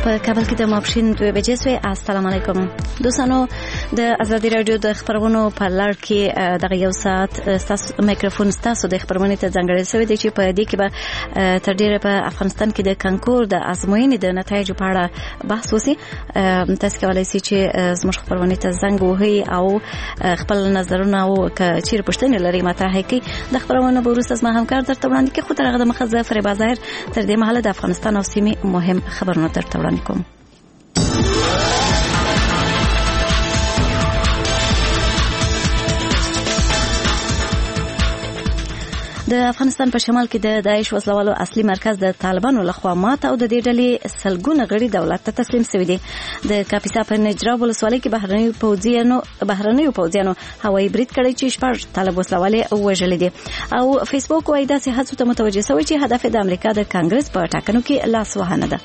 په کابل کې د ماپښین 2 بجې سوې. السلام علیکم دوستانو، د ازادي رادیو د خبرونو په لړ کې دغه یو ساعت تاسو میکروفون تاسو د خبرونې ته ځانګړی شوی دی چې په دې کې به تر ډیره په افغانستان کې د کانکور د ازموینې د نتایجو په اړه بحث وشي. تاسو کولای شئ چې زموږ خبرونې ته زنګ ووهئ او خپل نظرونه او چیرې پوښتنې لرئ مطرح کړئ. د خبرونو به وروسته زما همکار درته وړاندې کوي، خو تر هغه دمخه زه فریبا ظاهر تر دې مهاله د افغانستان او سیمې مهم خبرونه درته وړاندې کوم. د افغانستان په شمال کې د داعش وسلوالو اصلي مرکز د طالبانو لخوا ماته او د دې ډلې سلګونه غړي دولت ته تسلیم شوي دي. د کاپیسا په نجراب ولسوالۍ کې بهرنیو پوځیانو هوایي برید کړی چې 6 طالب وسلوالې وژلې دي او فیسبوک وايي داسې هڅو ته متوجه شوی چې هدف د امریکا د کانګرس په ټاکنو کې لاس وهنه ده.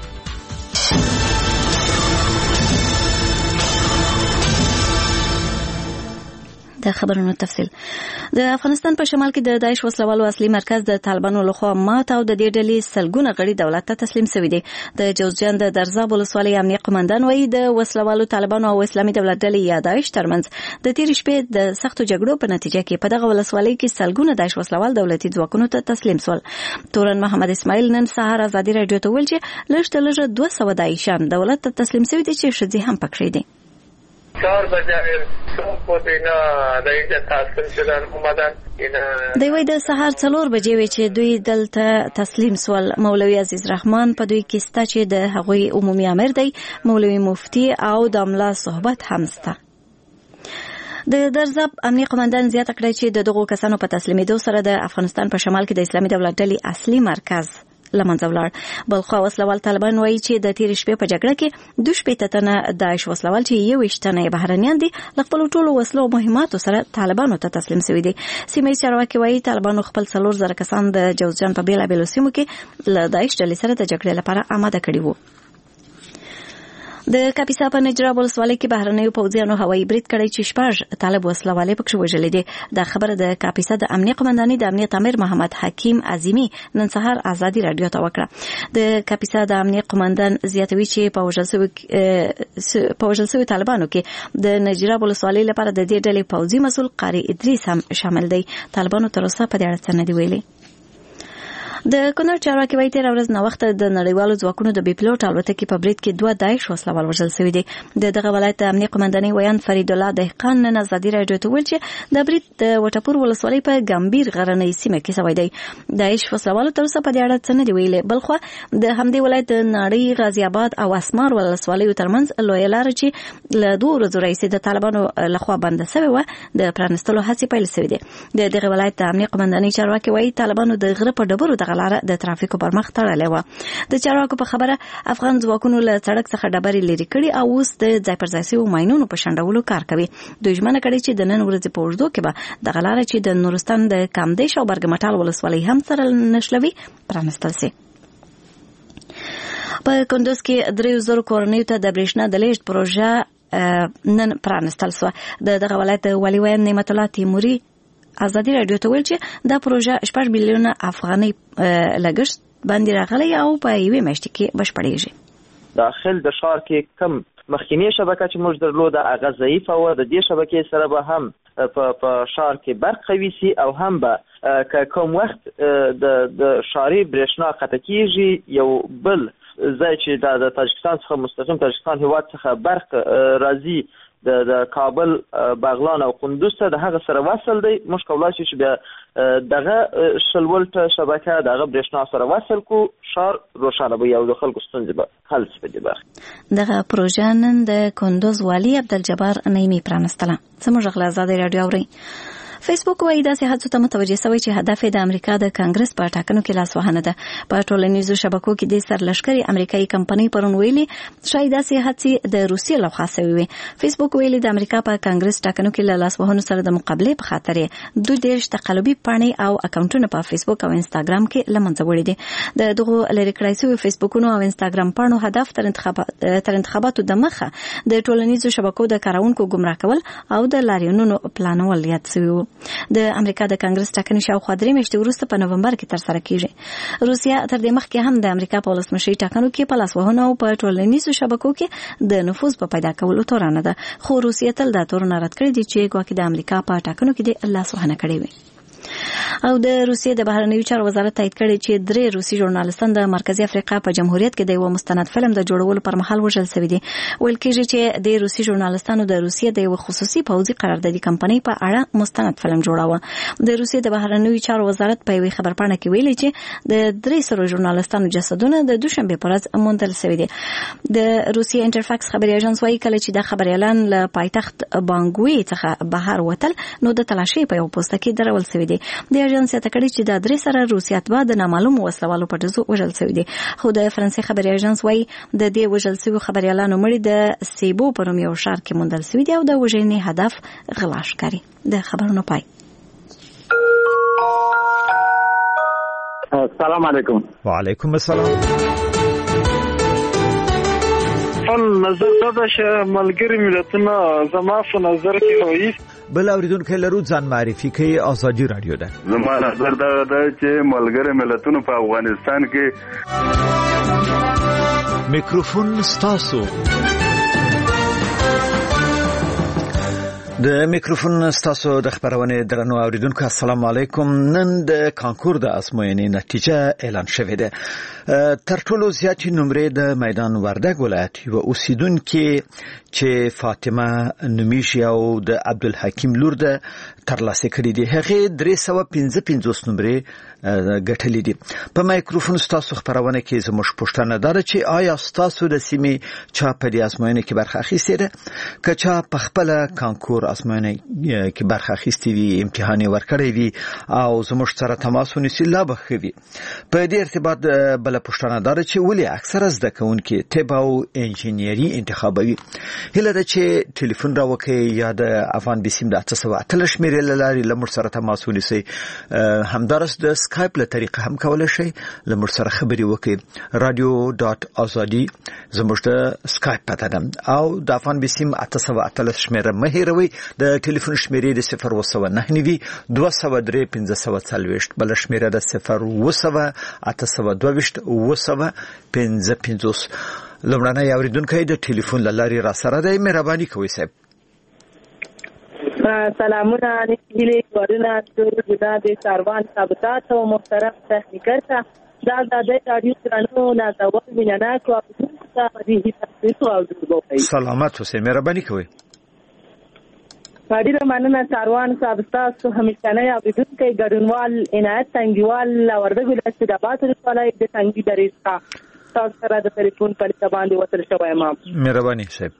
د خبرونو تفصیل. د افغانستان په شمال کې د داعش وسلوالو اصلي مرکز د طالبانو لخوا ماته او د دې ډلې سلګونه غړي دولت ته تسلیم شوي دي. د جوزجان د درزاب ولسوالۍ امنیه قومندان وایي د وسلوالو طالبانو او اسلامي دولت ډلې یا داعش ترمنځ د تیر شپې د سختو جګړو په نتیجه کې په دغه ولسوالۍ کې سلګونه داعش وسلوال دولتي ځواکونو ته تسلیم شول. تورن محمد اسماعیل نن سهار ازادي رادیو ته ویل چې لږ 200 داعشان دولت ته تسلیم شوي دي چې ښځې هم پکې دي. 4 بجې صبح دینا دایته تاسو شدن اومدن دوی د سهار 4 بجې وی چې دوی دلته تسلیم سول. مولوي عزیز رحمان په دوی کې ستا چې د هغوی عمومي امیر دی، مولوي مفتی او د املا صحبت هم ستا. د درزاب امنیه قومندان زیاته کړی چې دغه کسانو په تسلیمېدو سره د افغانستان په شمال کې د اسلامي دولت ډلې اصلي مرکز لمنځه ولاړ. بلخوا وسلوال طالبان وایي چې د تیر شپې په جګړه کې 2 تنه داعش وسلوال چې 21 تنه بهرنیان دي له خپل ټولو وسلو او مهماتو سره طالبانو ته تسلیم شوي دي. سیمه چارواکي وایي طالبانو خپل 4000 کسان د جوزجان په بیلابیلو سیمو کې له داعش ډلې سره د جګړې لپاره آماده کړي وو. د کاپیسا په نجراب ولسوالۍ کې بهرنیو پوځیانو هوایي برید کړی چې 6 طالب وسلوالې پکې وژلې دي. دا خبره د کاپیسا د امنیه قومندانۍ د امنیت امیر محمد حکیم عظیمی نن سهار ازادي رادیو ته وکړه. د کاپیسا د امنیه قومندان زیاتوي چې په وژل شوي طالبانو کې د نجراب ولسوالۍ لپاره د دې ډلې پوځي مسؤل قاری ادریس هم شامل دی. طالبانو تر اوسه په دې اړه څه نه دی ویلي. د کونړ چارواکي وایي تیر ورځ نوښت د نړیوالو ځواکونو د بیپلوټ الوتکې په برید کې 2 داعش وسلوال وژل شوي دي. دغه ولایت د امنیه قومندانۍ ویان فرید الله دهقان نن ازادي رادیو ته ویل چې د برید د وټپور ولسوالۍ په ګمبیر غرنۍ سیمه کې شوی دی. داعش وسلوالو تر اوسه په دې اړه څه نه دی ویلي. بلخوا د همدې ولایت د ناړۍ غازی آباد او اسمار ولسوالیو ترمنځ لویه لار چې له 2 ورځو راهیسې د طالبانو لخوا بنده شوې وه د پرانستلو هڅې پیل شوې دي. دغه ولایت د امنیه قومندانۍ چارواکي وایي طالبانو د غره په ډبرو لاره د ترافیکو پر مخ تړلې و. د چارواکو په خبره افغان ځواکونو له سړک څخه ډبرې لري کړي او اوس د ځای پر ځای شویو ماینونو په شنډولو کار کوي. دوی ژمنه کړې چې د نن ورځې په اوږدو کې به دغه لاره چې د نورستان د کامدیش او برګمټال ولسوالۍ هم سره نښلوي پرانستل شي. په کندوز کې 3000 کورنیو ته د برېښنا د لیږد پروژه نن پرانستل شوه. دغه ولایت والي ویان نعمت الله تیموري ازادي رادیو ته ویل چې دا پروژه 8 میلیونه افغانۍ لګښت باندې راغلی او په یوې میاشتې کې بشپړېږي. داخل د ښار کې کم مخکینی شبکه چې موږ درلوده هغه ضعیفه وه. د دې شبکې سره به هم په ښار کې برق قوي سي او هم به که کوم وخت د ښاري برېښنا قطع کېږي یو بل ځای چې د تاجکستان څخه مستقیم تاجکستان هېواد څخه برق راځي د کابل بغلان او کندوز ته د هغه سره وصل دی. موږ کولای شو چې بیا دغه شلولټه شبکه دغه برېښنا سره وصل کو ښار روښانه به یو د خلکو ستونزې به حل شي. دغه پروژه نن د کندوز والي عبدالجبار نعیمي پرانستله. زموږ غلا ازادي رادیو اورئ. فیسبوک وایي داسې هڅو ته متوجه شوی چې هدف د امریکا د کانګرس په ټاکنو کې لاس وهنه ده. په ټولنیزو شبکو کې د سرلښکري امریکایي کمپنۍ پرون ویلي شاید داسې هڅې د روسیې لخوا شوې وي. فیسبوک ویلي د امریکا په کانګرس ټاکنو کې له لاس وهنو سره د مقابلې په خاطر 2 تقلبي پاڼې او اکاونټونه په فیسبوک او انستاګرام کې له منځه وړي دي. دغه لری کړای شوی فیسبوکونو او انستاګرام پاڼو هدف تر انتخاباتو د مخه د ټولنیزو شبکو د کارونکو گمراه کول او د لاریونونو پلانول یاد شوی و. د امریکا د کانګرس ټاکنې شاوخوا 3 میاشتې وروسته په نومبر کې ترسره کیږي. روسیا تر دې مخکې هم د امریکا په ولسمشري ټاکنو کې په لاسوهنو او په ټولنیزو شبکو کې د نفوذ په پیدا کولو تورنه ده، خو روسیا تل دا تورنه رد کړې دي چې ګواکې د امریکا په ټاکنو کې د لاسوهنه کړې وي. او د روسیې د بهرنیو چارو وزارت تایید کړی چې 3 روسي ژورنالستان د مرکزی افریقا په جمهوریت کې د یو مستند فلم د جوړولو پر مهال وژل شوي دي. ویل کېږي چې د روسي ژورنالستانو د روسیې د یو خصوصي پوځي قراردادي کمپنۍ په اړه مستند فلم جوړاوه. د روسیې د بهرنیو چارو وزارت په یوه خبرپاڼه کې ویلي چې د 300 ژورنالستانو جسدونه د دوشنبه پر ورځ موندل شوي دي. د روسیې انټرفاکس خبري اژانس وايي کله چې د خبريالان له پایتخت بانګوي څخه بهر وتل نو د تلاشي په یو پوسټ کې درول شوي دي. د اژانس ته کړي چې د 3 سره روسي اتباع د نامعلومو وسلوالو په ډزو وژل شوي دي. خو د فرانسې خبري اژانس وايي د دې وژل شوي خبريالانو مړي د سیبو په نوم یو ښار کې موندل شوي دي او د وژنې هدف غلا ښکاري. د خبرونو پای. السلام علیکم. وعلیکم السلام. نظر دا چې ملګری ملتونه زما په نظر کې وایي بل اوریدونکو لرو ځان معرفي کوي. آزادي رادیو ده. زما نظر دا چې ملګری ملتونه په افغانستان کې میکروفون ستاسو. د میکروفون ستاسو د خبرونه درنو اوریدونکو السلام علیکم. نن د کانکور د ازموینې نتیجه اعلان شوه ده. تر ټولو زیات نمرې د میدان وردګ ولایت یو اوسیدونکو چې فاطمه نومیشي او د عبدالحکیم لور ده ترلاسه کړې دي. هغه 355 نمرې ګټلې دي. په میکروفون ستاسو خبرونه کې زموږ پوښتنه ده چې آیا ستاسو د سیمې چا په دې ازموینې کې برخه اخیستې ده؟ که چا په خپل کانکور ازموینې کې برخه اخیستې وي، امتحان ورکړی وي او زموږ سره تماس ونیسي لا بخوي. په دې ارتباط بل پوښتنه ده چې ولې اکثره زده کوونکي طب او انجینری انتخابوي؟ هله ده چې ټلیفون راوکړي یا د افغان بسیم د 808 شمیرې لاري لمر سره تماس ونیسي. همدارس د سکایپ له طریقه هم کولای شي لمر سره خبري وکړي. radio.azadi زموږ د سکایپ پته ده او د افغان بسیم 808 شمیره مه هیروي. د ټلیفون شمیرې د 019 نیوي 203 1540 بل شمیره د 0 822 55. لمړنۍ اوریدونکو د ټلیفون لاري را سره ده. مهرباني کوئ صاحب. سلامونه نیلی ورونه جدا د سروان ثابتات او محترم تکنیکر ته دا د رادیو ترانو نه دا وینانا کو په دې تاسو او سلامات اوسئ. مهرباني کوئ. ډیره مننه سروان ثابتات همیشنه اوریدونکو ګډونوال عنایت څنګهوال وردګ ولایت د آباد ولایت د څنګه درېستا تاسو سره د ټلیفون په باندې وصل شوی ما. مهرباني صاحب.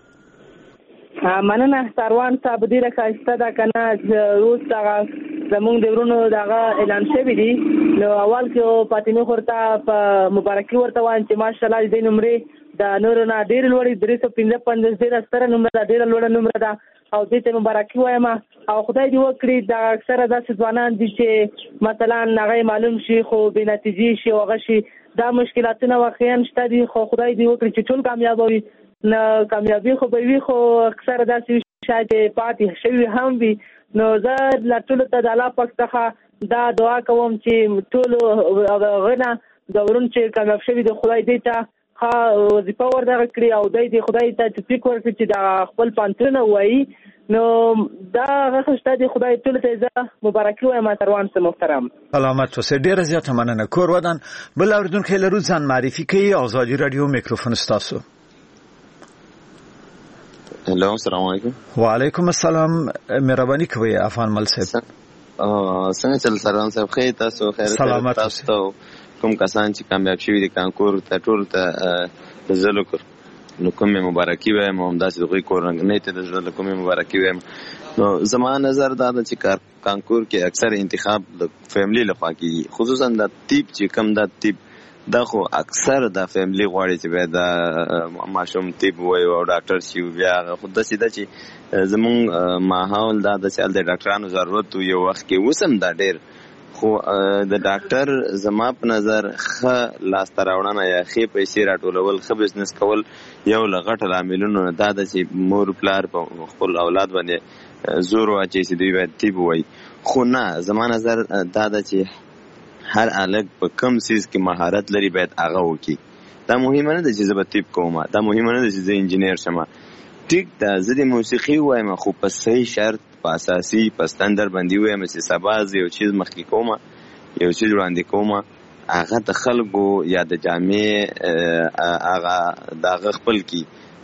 مننه سروان صاحب ډیره ښایسته ده کنه روز دا زمونږ د ورونو دغه اعلان شوی دی. نو اول کې فاطمه خورته په مبارکي ورته وایم چې ماشاءالله دې نمرې د نور نه ډیر لوړ 355 ډیر ستره نمبر ده، ډیر لوړ نمبر ده او دې ته مبارکي وایم او خدای دې وکړي دا اکثره د ځوانان دي چې مثلا هغه معلوم شي خو به نتیجې شي او هغه شي دا مشکلاتونه واقعا شته دي خو خدای دې وکړي چې ټول کامیاب وي. نه کامیابی خو به وي خو اکثره داسې شاید پاتې شوی هم وي. نو زه لا ټول ته د الله پاک څخه دا دعا کوم چې ټول غنه د ورون چې کامیاب شوی د خدای دې ته ښه وظیفه ورته کړی او دې خدای ته توفیق ورکړي چې دا خپل پانتونه وایي. نو دا غوښته دې خدای ټول ته زه مبارکي وایم. تروان سم محترم. سلامت اوسئ. ډیره زیاته مننه. کور ودان بل اوریدونکو لرو ځان معرفي کوي. آزادي رادیو میکروفون ستاسو. هلو السلام علیکم. وعلیکم السلام. مهرباني کوئ افغان مل صاحب. څنګه چل سروان صاحب خیر تاسو خیر تاسو کوم کسان چې کامیاب شوي دي کانکور ته ټول ته زلو نو کومه مبارکي وایم هم داسې دغه کورنۍ ته د زلو کومه مبارکي وایم. نو زما نظر دا ده چې کانکور کې اکثر انتخاب د فیملی لخوا کیږي خصوصا د طب چې کم د طب دا خو اکثر د فیملی غواړي چې باید د ماشوم طب وای او ډاکټر شي بیا خو د سیده چې زمون ماحول دا د سیل د ډاکټرانو ضرورت یو وخت کې وسم دا ډیر خو د ډاکټر زما په نظر ښه لاسته راوړنه یا ښې پیسې راټولول ښه بزنس کول یو له غټو لاملونو دا ده چې مور پلار په خپل اولاد باندې زور واچي چې دوی باید طب وایي. خو نه، زما نظر دا ده چې هر هلک په کم سیز کې مهارت لري باید هغه وکړي. دا مهمه نه ده چې زه به طب کوم، دا مهمه نه ده چې زه انجینیر شم. ټیک ده، زه د موسیقي وایم خو په صحیح شرط، په اساسي، په ستندر باندې وایم چې سبا زه یو چیز مخکې کوم، یو چیز وړاندې کوم، هغه د خلکو یا د جامع هغه دغه خپل کی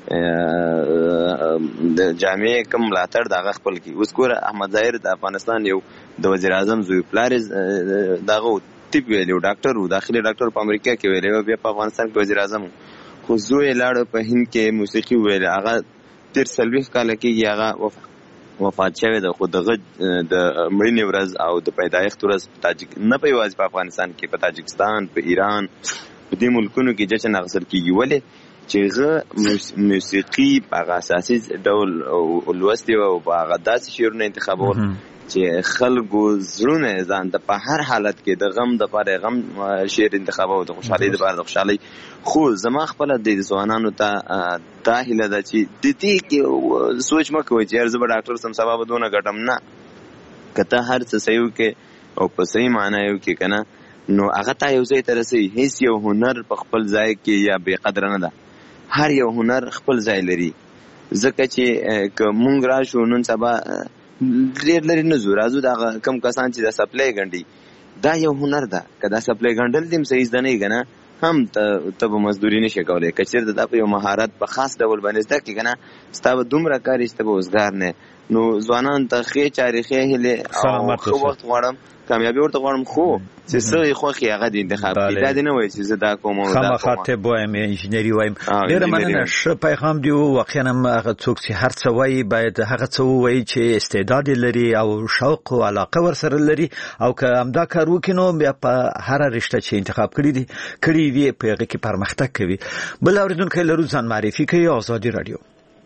د جامع کم ملاتړ دغه خپل کی. اوس ګوره احمد ظاهر د افغانستان یو د وزیر اعظم زوی پلار دغه طب ویلی، ډاکټر و، داخلي ډاکټر په امریکا کې ویلی، بیا په افغانستان کې وزیر اعظم. خو زوی یې لاړ په هند کې موسیقي ویلی، هغه 40 کاله کېږي هغه وفات شوی ده. خو دغه د مړینې ورځ او د پیدایښت ورځ نه په یوازې په افغانستان کې، په تاجکستان، په ایران، په دې ملکونو کې جشن اخیستل کېږي. ولې؟ چې هغه موسیقي په هغه اساسي ډول لوستې وه او په هغه داسې شعرونه انتخابول چې خلکو زړونه ځان ته په هر حالت کې د غم دپاره غم شعر انتخابوه، د خوشحالۍ دپاره د خوشحالۍ. خو زما خپله د ځوانانو ته دا هیله ده چې د دې کې سوچ مه کوئ چې یار زه به ډاکټر سم، سبا به دونه ګټم. نه، که ته هر څه صحیح وکړې او په صحیح معنا یې وکړې که نه، نو هغه ته یو ځای ته رسوي. هیڅ یو هنر په خپل ځای کې یا بې قدره نه ده، هر یو هنر خپل ځای لري. ځکه چې که مونږ راشو نن سبا ډېر لرې نه ځو، راځو د هغه کم کسان چې دا سپلی ګنډي، دا یو هنر ده. که دا سپلی ګنډل دې هم صحیح زده نه یې که نه، هم ته به مزدوري نه شي کولی. که چېرته دا په یو مهارت په خاص ډول باندې زده کړې که نه، ستا به دومره کار وي چې ته به اوزګار نه. نو ځوانانو ته ښې چارې، ښې هیلې او ښه وخت غواړم، کامیابي ورته غواړم. خو چې څه یې خوښ یې هغه دې انتخاب کړي، دا دې نه وایي چې زه دا کوم او دا کوم. خامخا طب وایم یا انجینري وایم. ډېره مننه. ښه پیغام دی. واقعا هم هغه څوک چې هر څه وایي باید هغه څه ووایي چې استعداد لري او شوق او علاقه ورسره لري، او که همدا کار وکړي نو بیا په هره رشته چې انتخاب کړي وي په هغه کې پرمختګ کوي. بل اورېدونکی لرو، ځان معرفي کوي. آزادي رادیو.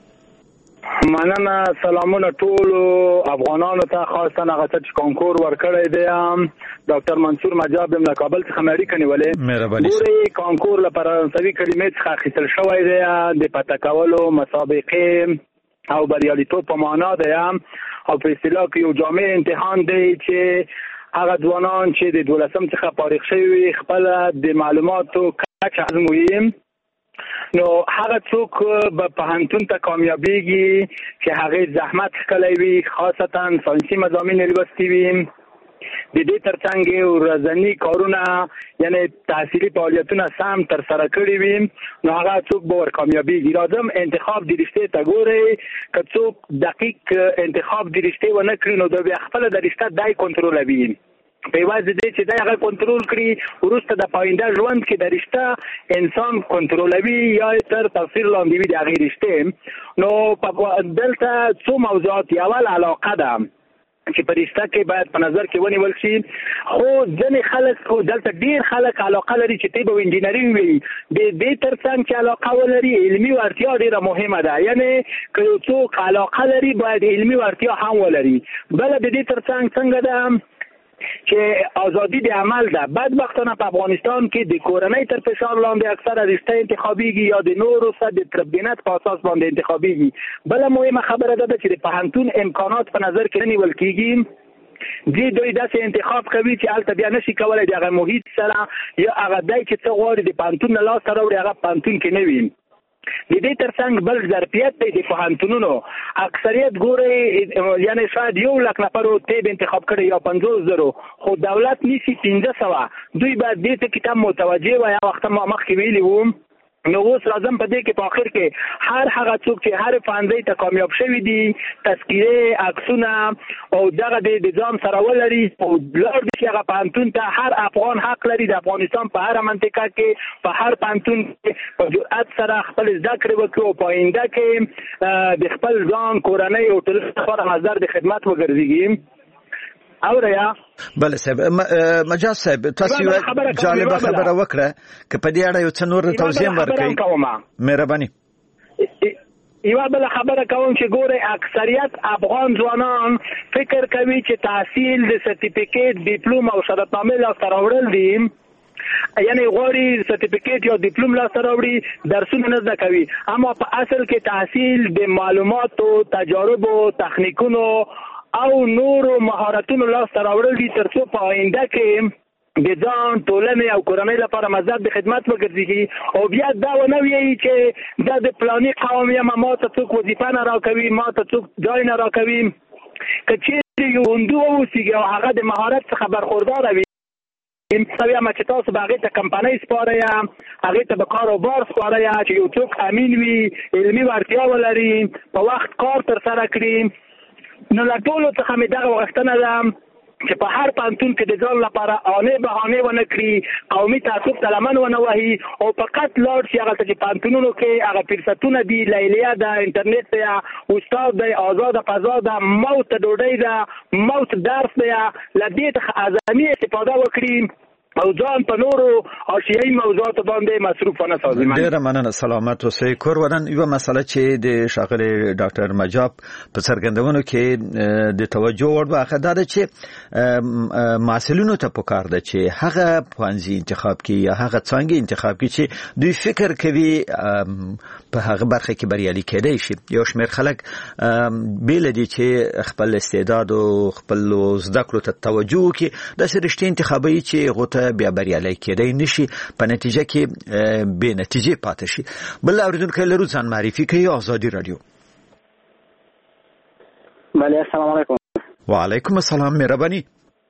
مننه. سلامونه ټولو افغانانو ته، خاصه هغه چې کانکور ورکړی دی. ډاکټر منصور مجاب له کابل څخه مې اړیکه نیولې. ګورې کانکور له فرانسوي کلمې څخه اخیستل شوی دی، د پته کولو مسابقې او بریالیتوب په معنا دی، او په اصطلاح کې یو جامع امتحان دی چې هغه ځوانان چې د 12 څخه فارغ شوي خپله د معلوماتو کچه ازمویي، نو هغه څوک به پوهنتون ته کامیابیږي چې هغې زحمت ښکلی وي، خاصتا ساینسي مضامین یې لوستي وي، د دې ترڅنګ ورځني کارونه یعنی تحصیلي فعالیتونه سم ترسره کړي وي، نو هغه څوک به ورکامیابیږي. لازم انتخاب د رشتې ته ګورئ، که څوک دقیق انتخاب د رشتې ونه کړي نو د بیا خپله د رشته دای کنټرولوي. په یوازې دی چې دا هغه کنټرول کړي، وروسته د پاینده ژوند کې د رشته انسان کنټرولوي یا تر تاثیر لاندې وي د هغې رشتې. نو دلته څو موضوعات، اول علاقه ده چې په رشته کې باید په نظر کې ونیول شي. خو ځینې خلک، دلته ډېر خلک علاقه لري چې طب او انجینري وي، د دې ترڅنګ چې علاقه ولري علمي وړتیا ډېره مهمه ده. یعنې که یو څوک علاقه لري باید علمي وړتیا هم ولري. بله د دې ترڅنګ څنګه ده چې ازادي د عمل ده. بدبختانه په افغانستان کې د کورنۍ تر فشار لاندې اکثره رشته انتخابیږي یا د نورو څخه د تربیت په اساس باندې انتخابیږي. بل مهمه خبره ده چې د پوهنتون امکانات په نظر کې نه نیول کیږي. دوی داسې انتخاب کوي چې هلته بیا نشي کولی د هغه محیط سره یا هغه دی چې څه غواړي د پوهنتون نه لاسته راوړي هغه پوهنتون کې نه وي. د دې ترڅنګ بل ظرفیت دی د پوهنتونونو. اکثریت ګورئ یعنی شاید 100,000 نفرو طب انتخاب کړی یا 50,000، خو دولت نیسي 1500. دوی باید دې ته کتاب متوجه وي. یا وخت ما مخکې ویلي وم، نو اوس راځم په دې کې په آخر کې هر هغه څوک چې هر پوهنځي ته کامیاب شوي دي، تذکیرې، عکسونه او دغه د ځان سره ولري او لاړ دي چې هغه پوهنتون ته. هر افغان حق لري د افغانستان په هره منطقه کې په هر پوهنتون کې په جرأت سره خپل زده کړې وکړي او په آینده کې د خپل ځان، کورنۍ او ټولنې لپاره مصدر د خدمت وګرځېږي. اوریا بله صاحب، مجاز صاحب تاسو جالبه خبره وکړه، که په دې اړه یو څه نور توضیح ورکړئ مهرباني. یوه بله خبره کوم چې ګورئ اکثریت افغان ځوانان فکر کوي چې تحصیل د سرتیفیکیټ، ډیپلوم او شهادتنامې لاسته راوړل دي، یعنی غواړي سرټیفیکیټ یا ډیپلوم لاسته راوړي درسونه نه زده کوي اما په اصل کې تحصیل د معلوماتو تجارب او تخنیکونو او نورو مهارتونو لاسته راوړل دي ترڅو په آینده کې د ځان ټولنې او کورنۍ لپاره مزد د خدمت وګرځي او بیا دا ونه وي چې دا د پلاني قوم یا ما ته څوک وظیفه نه راکوي ما ته څوک ځای نه راکوي که چیرې یو هندو اوسېږي او هغه د مهارت څخه برخورداره وي یا ما چې تاسو به هغې ته کمپنۍ سپاره یا هغې ته به کار او بار سپاره یا چې یو څوک امین وي علمي وړتیا ولري په وخت کار ترسره کړي نو له ټولو څخه مې دغه غوښتنه ده چې په هر پانتون کې د ځان لپاره آنې بهانې ونه کړي قومي تعصب ته لمن ونه وهي او فقط لاړ شي هغه ته چې پانتونونو کې هغه فرصتونه دي لیلیه ده انټرنیټ دی استاد دی آزاده فضا ده موت ډوډۍ ده موت درس دی له دې څخه اعظمي استفاده وکړي او ځان په نورو آشیایي موضوعاتو باندې مصروف نه سازي. ډېره مننه سلامت اوسئ. کورودن یوه مسله چې د ښاغلي ډاکټر مجاب په څرګندونو کې د توجه وړ واخه دا ده چې محصلینو ته پکار ده چې هغه پوهنځي انتخاب کړي یا هغه څانګې انتخاب کړي چې دوی فکر کوي په هغه برخه کې بریالي کېدای شي. یو شمېر خلک بیل دي چې خپل استعداد او خپل زده کړو ته توجه وکړي داسې رښتیا انتخابوي چې هغو ته بیا بریالي کېدای نشي په نتیجه کې بې نتیجې پاتې شي. بل اوریدونکی لرو ځان معرفي کوي آزادي رادیو. بله السلام علیکم. وعلیکم السلام مهرباني.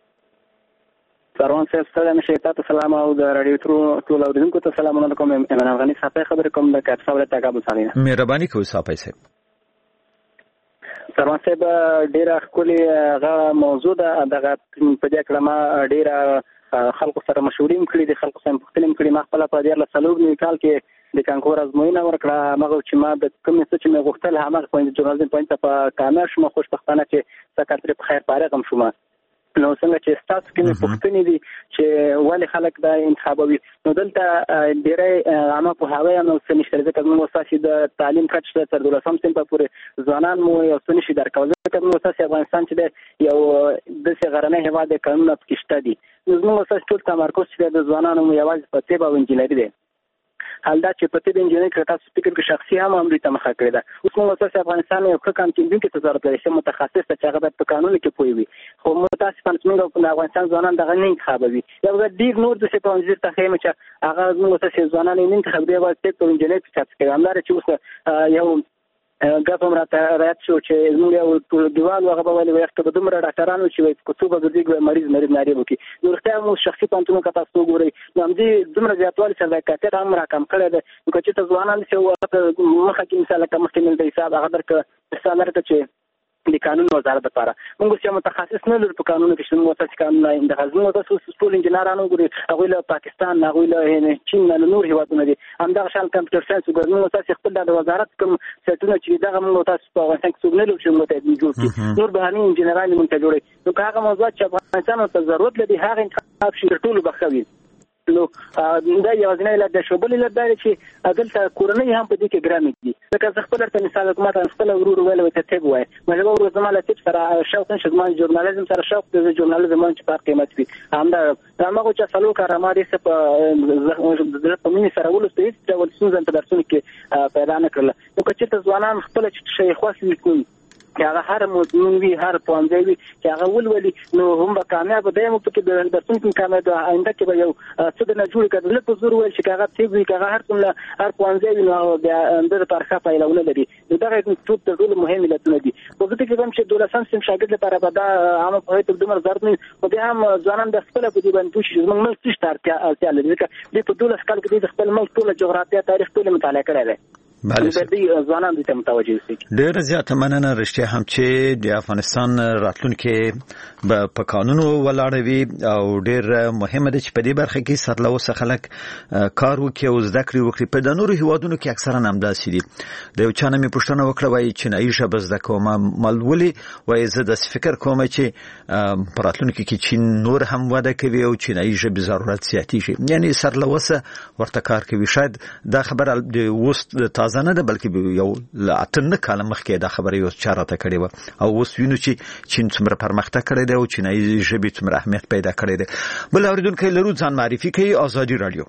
سروان صاحب ستړی نشئ تاسو سلام او د رادیو ټول اوریدونکو ته سلامونه کوم. ایمان افغاني صاحب خبرې کوم د کاپسا ولایت تګابل څخه. مهرباني کوئ صاحب صاحب. سروان صاحب ډیره ښکلې هغه موضوع ده دغه په دې کړه ما ډیره خلکو سره مشورې کړې دي خلکو سره پوښتنې کړې ما خپل په 2024 کال کې د کانکور ازموینه ورکړه هغه چې ما د کوم څه چې مې غوښتل هغه پوینټ جورنالیزم پوینټ په کامیاب شوم خوشبختانه چې سکرټری په خیر فارغ هم شوم. نو څنګه چې ستاسو کې پوښتنې دي چې ولې خلک دا انتخابوي نو دلته ډېرې عامه پوهاوی هم څه نشته ځکه موږ ستاسو د تعلیم کچه تر 12 صنف پورې ځوانان مو یو څه نشي درکول ځکه موږ ستاسو افغانستان چې یو د غرنۍ هېواد د قانون په کېشته دي نو موږ ستاسو ټول تمرکز چې د ځوانانو یوازې په طب او انجینري دی حال دا چې په طب انجینري کې تاسو فکر کې شخصي هم امر ته مخه کړی دا اوس موږ تاسو افغانستان یو ښه کانټینګ کې ضرورت لري چې متخصص چې هغه په قانون کې پوي وي خو متاسفانه موږ په افغانستان ځوانان دغه نه انتخابوي یو ډیر نور د څه په وزیر ته خیمه چې هغه موږ تاسو ځوانان نه انتخابوي او طب انجینري په تاسو کې همدار چې اوس یو ګټم رات شو چې موږ یو ټول دیوال هغه به ولې وخت به دومره ډاکټرانو چې کوڅو به ګرځي مریض ناری وکي نو ورته مو شخصي پانتونو کا تاسو ګورئ نو هم دې دومره زیاتوالی سره کاته هم را کم کړی دی نو چې تاسو ځوانان چې مخه کې مثال کوم کې د حساب هغه درک مثال درک چې د قانون وزارت لپاره موږ چې متخصص نه لرو په قانون کې چې موږ تاسو قانون نه د غزنو تاسو ټول انجنیرانو ګوري هغه له پاکستان هغه له چین نه نور هیوادونه دي همدغه شان کمپیوټر ساينس ګورنو تاسو خپل د وزارت کوم سیټونه چې دغه موږ تاسو په افغانستان کې څوک نه لرو چې موږ ته جوړ کړي نور بهاني انجنیران موږ ته جوړي نو هغه موضوع چې افغانستان ته ضرورت لري هغه انتخاب شي ټول بخوي نو دا یو ځنه له د شوبل له دای چې دلته کورنۍ هم په دې کې ګرامي دي ځکه زه خپل ته مثال کوم ته خپل ورور ویل وته ته وای مله ورور زماله چې سره شوق نشه زموږ ژورنالیزم سره شوق د ژورنالیزم چې په قیمت وي همدا هغه چې سلو کار ما دې په مینه سره ولستې چې ول سوزن په درسونه کې پیدا نه کړل نو چې ته ځوانان خپل چې شي خاص لیکوي هغه هر مضمون وی هر پوانځي وی چې هغه ولولي نو هم به کامیاب دی مو په کې د درسونو کې کامیاب آینده کې به یو څه د نه جوړ کړل په زور ویل چې هغه تیب وی هغه هر څومره هر پوانځي نو بیا اندر طرفه پایلونه لري دا هغه ټول مهم علتونه دي په دې کې کوم چې 12 سم شاګرد لپاره به دا عامه په هیڅ دومره ضرورت نه خو به هم ځوانان د خپل په دې باندې پوښتنه موږ مل څه اړتیا لري چې په 12 کال کې د خپل ملک ټول جغرافیه تاریخ ټول مطالعه کړی دی ډېر زیات مننه رښتیا هم چې د افغانستان راتلونکي په قانونو ولاړوي او ډېر مهمه ده چې په دې برخه کې سرلوسه خلک کار وکړي او زده کړې وکړي په د نورو هیوادونو کې اکثرا همداسې دي د یو چا نه مې پوښتنه وکړه وایي چینایي ژبه زده کوم ملولي وایي زه داسې فکر کوم چې په راتلونکي کې چین نور هم وده کوي او چینایي ژبې ضرورت زیاتېږي یعنی سرلوسه ورته کار کوي شاید دا خبره د اوس تازه تازه نه ده بلکې یو اتنه کال مخکې دا خبره یو چارته کړې و او اوس وینو چې چین څومره پرمختګ کړی دی او چینایي ژبې څومره اهمیت پیدا کړی دی. بل اوریدونکو لرو ځان معرفي کوي آزادي رادیو.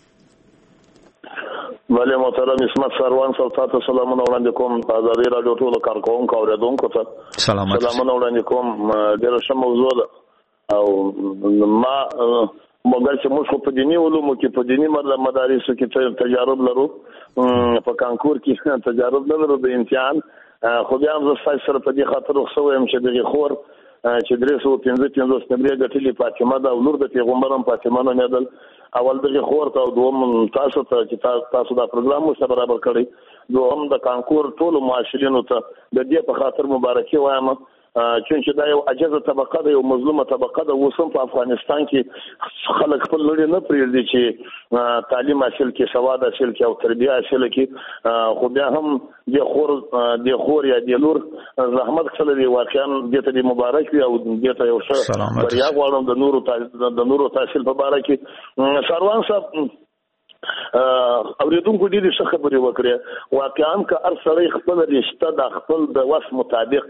بله محترم عصمت سروان صاحب تاسو سلامونه وړاندې کوم. آزادي رادیو ټول کارکونکو اوریدونکو ته سلامونه وړاندې کوم. ډیره ښه موضوع ده او ما مګر چې موږ په دیني علومو کې په دینی مدارسو کې تجارب لرو په کانکور کې تجارب لرو د امتحان خو بیا هم زه ستاسو سره په دې خاطر رخصه وایم چې دغه خور چې 355 نمبر ګټلې فاطمه دا ولور د پیغمبرم فاطمه نه مدل اول دغه خور ته دوم تاسو ته چې تاسو دا پروګرام مو سره برابر کړی دوم د کانکور ټول معاشرینو ته د دې په خاطر مبارکي وایم چې دا یو عجزه طبقه ده یو مظلومه طبقه ده وسم په افغانستان کې خلک خپل لري نه پریږدي چې تعلیم حاصل کې سواد حاصل کې او تربیه حاصل کې خو بیا هم د خور یا د لور زحمت خلک واقعا دې ته مبارک وي او دې ته یو ښه بریا غواړم د نورو تحصیل په اړه کې سروان صاحب اوریدونکو ډېرې ښه خبرې وکړې. واقعا که هر سړی خپل رشته د خپل د وس مطابق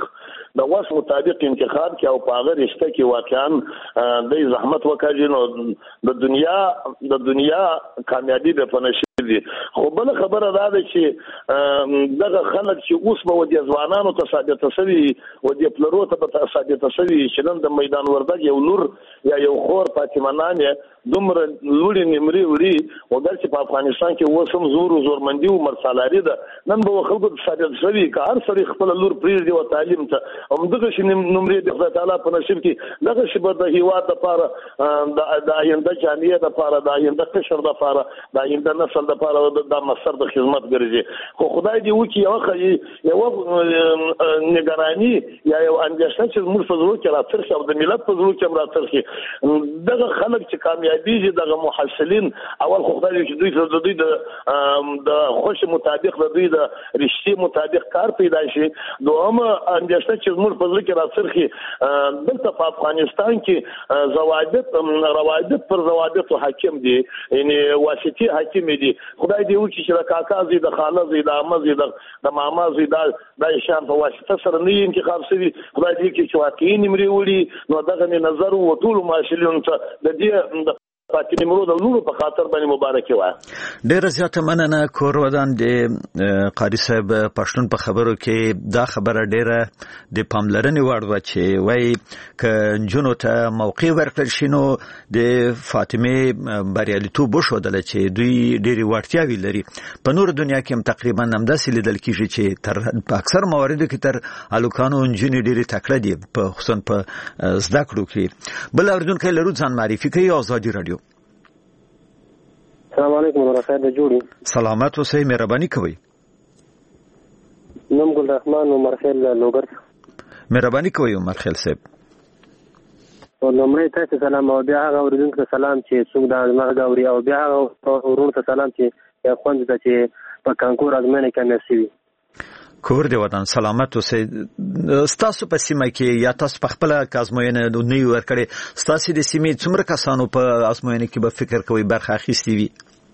انتخاب کې او په هغه رشته کې واقعا د زحمت وکړي نو د دنیا کامیابی به پنځه دي. خو بل خبره دا ده چې دغه خلک چې اوس به د ځوانانو ته ثابت شوي او د پلرو ته به ثابت شوي چې نن د میدان وردګ یو لور یا یو خور فاطمه نامه دومره لوړې نمرې وړي او چې په افغانستان کې اوس هم زورمندي او مرسالاري ده نن به خلکو ته ثابت شوي که هر سړی خپل لور پرېږدي او تعلیم ته همدغه شي نمرې د خدای تعالی په نصیب کې دغه شي به د هیواد لپاره د آینده جامعه لپاره د آینده قشر لپاره د آینده نسل لپاره د مصدر د خدمت ګرځي. خو خدای دې وکړي یو نگرانی یا یو اندېښنه چې موږ په زړه کې راځي او د ملت په زړه کې راځي دغه خلک چې کامیابیږي دغه محصلین اول خو خدای دې دوی د خوش مطابق د دوی د رشتې مطابق کار پیدا شي. دومره اندېښنه چې موږ په زړه کې راځي دلته په افغانستان کې روابط پر روابط حاکم دي یعنی واسطي حاکم دي. خدای دې وکړي چې د کاکا زی د خاله زی د عمه زی د ماما زی د شان په واسطه سره نه انتخاب شوي. خدای دې وکړي چې واقعي نمرې وړي نو دغه نظر او ټول معاشرینو ته د دې فاطمه مرود نور په خاطر باندې مبارکي وای. ډیره زیاته مننه کور ودان د قاری صاحب پښتون په خبرو کې دا خبره ډیره د پاملرنې وړ و چې وای ک جنو ته موقع ورکړل شنو د فاطمه بریالیتوب وشودل چې دوی ډیره وړتیاوي لري په نور دنیا کې هم تقریبا همداسې لیدل کیږي چې تر اکثر مواردو کې تر الوکانو انجینری ډیره تکړه دي په خصوصا په زده کړو کې. بل اوریدونکو لرو ځان معرفي کوي آزادي رادیو. السلام علیکم ورحمت الله جوړی سلامات اوسئ مهرباني کوئ. نوم ګل رحمان عمر خیل لوګر. مهرباني کوئ عمر خیل صاحب. لومړی تاسو سلام او بیا هغه اوریدونکو ته سلام چې څوک دا مغه اوري او بیا هغه ورونو ته سلام چې خوند د چې په کانکور ازمنه کې نصیب کور دی وطن سلامت اوسئ. ستاسو په سیمه کې یا تاسو په خپل ازموینه نه ورکړي ستاسو د سیمې څومره کسانو په ازموینه کې به فکر کوي برخه اخیستي وي؟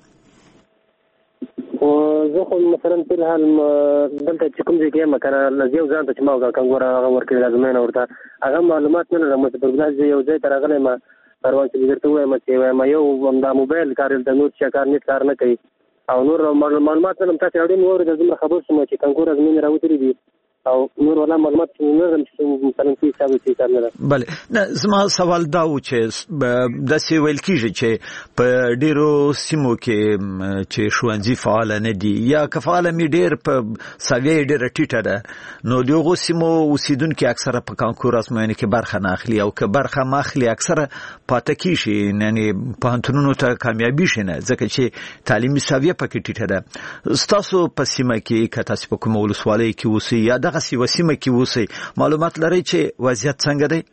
او زه خو مثلا په حال دلته چې کوم ځای کې مکان لږیو ځان ته چې ما کانګور هغه ورکړي ازموینه ورته هغه معلومات نه لرم چې په بل ځای یو ځای ترغله ما پروا چې درته وایم چې ما یو د موبایل کار د نور چې کار نه کوي او نور معلومات هم تاسو اړین نور د زموږ خبر سم چې کانکور ازمنه راوتري دي او نور ولا معلومات نه هم چې مثلا په حساب کې کار نه. بله نه زما سوال دا و چې د سی ویل کیږي چې په ډیرو سیمو کې چې ښوونځي فعال نه دي یا کفاله می ډیر په سوي ډیر ټیټه ده نو دغه سیمو اوسیدونکو اکثره په کانکور ازموینه کې برخه نه اخلي او که برخه ماخلي اکثره پاتې کیږي یعنی په انتونو ته کامیابی شنه ځکه چې تعلیمي سوي پکې ټیټه ده. تاسو په سیمه کې کته په کوم ولسوالۍ کې اوسئ یا دغه سیمه کې اوسئ معلومات لري چې وضعیت څنګه دی؟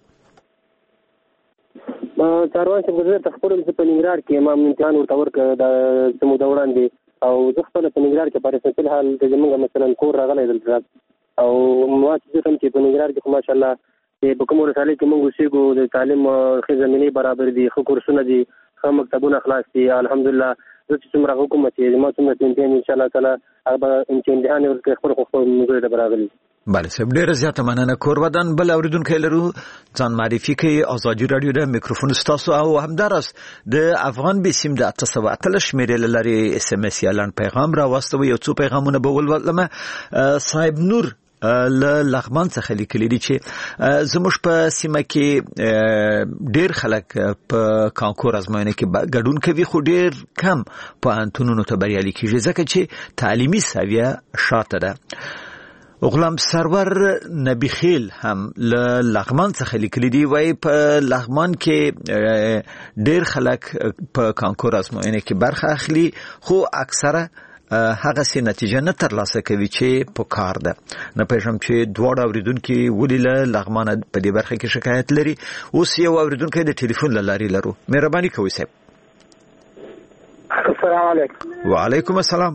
کاروان چې ګذر تخپل په ننګرهار کې امام امتحان ورته ورکړ د سمو دوران دي او زه خپل په ننګرهار کې پاره په حال د زمونږ مثلا کور راغلی دلته او ما چې کوم چې په ننګرهار کې ماشاءالله په کوم ورساله کې موږ اوسېګو د تعلیم خې زميني برابر دي خو کورسونه دي خو مکتبونه خلاص دي الحمدلله چې څومره حکومت چې ما څومره امتحان ان شاء الله تعالی هغه امتحان ورکړي خپل موږ ته برابرلی. بله صاحب ډیره زیاته مننه. کورودان بل اوریدونکو لرو ځان معرفي کوي. ازادي رادیو د میکروفون ستاسو او همدارس د افغان بسیم د 813 شمیرې لري اس ام اس اعلان پیغام را واستوي. یو څو پیغامونه به ولولم. صاحب نور لغمان څخه لیکلي دي چې زموږ په سیمه کې ډیر خلک په کانکور ازموینه کې ګډون کوي خو ډیر کم په انتونونو ته بریالي کیږي ځکه چې تعلیمي سویه شاته ده. غلام سرور نبی خیل هم لغمان څخه لیکلي دي وای په لغمان کې ډیر خلک په کانکور ازموینه کې برخه اخلي خو اکثره هغه سي نتیجه نه ترلاسه کوي چې په کار ده. نه پېژم چې دواړه اوریدونکو ولې لغمان په دې برخه کې شکایت لري. اوس یو اوریدونکو د ټلیفون لاري لرو. مهرباني کوئ صاحب. السلام علیکم. وعلیکم السلام.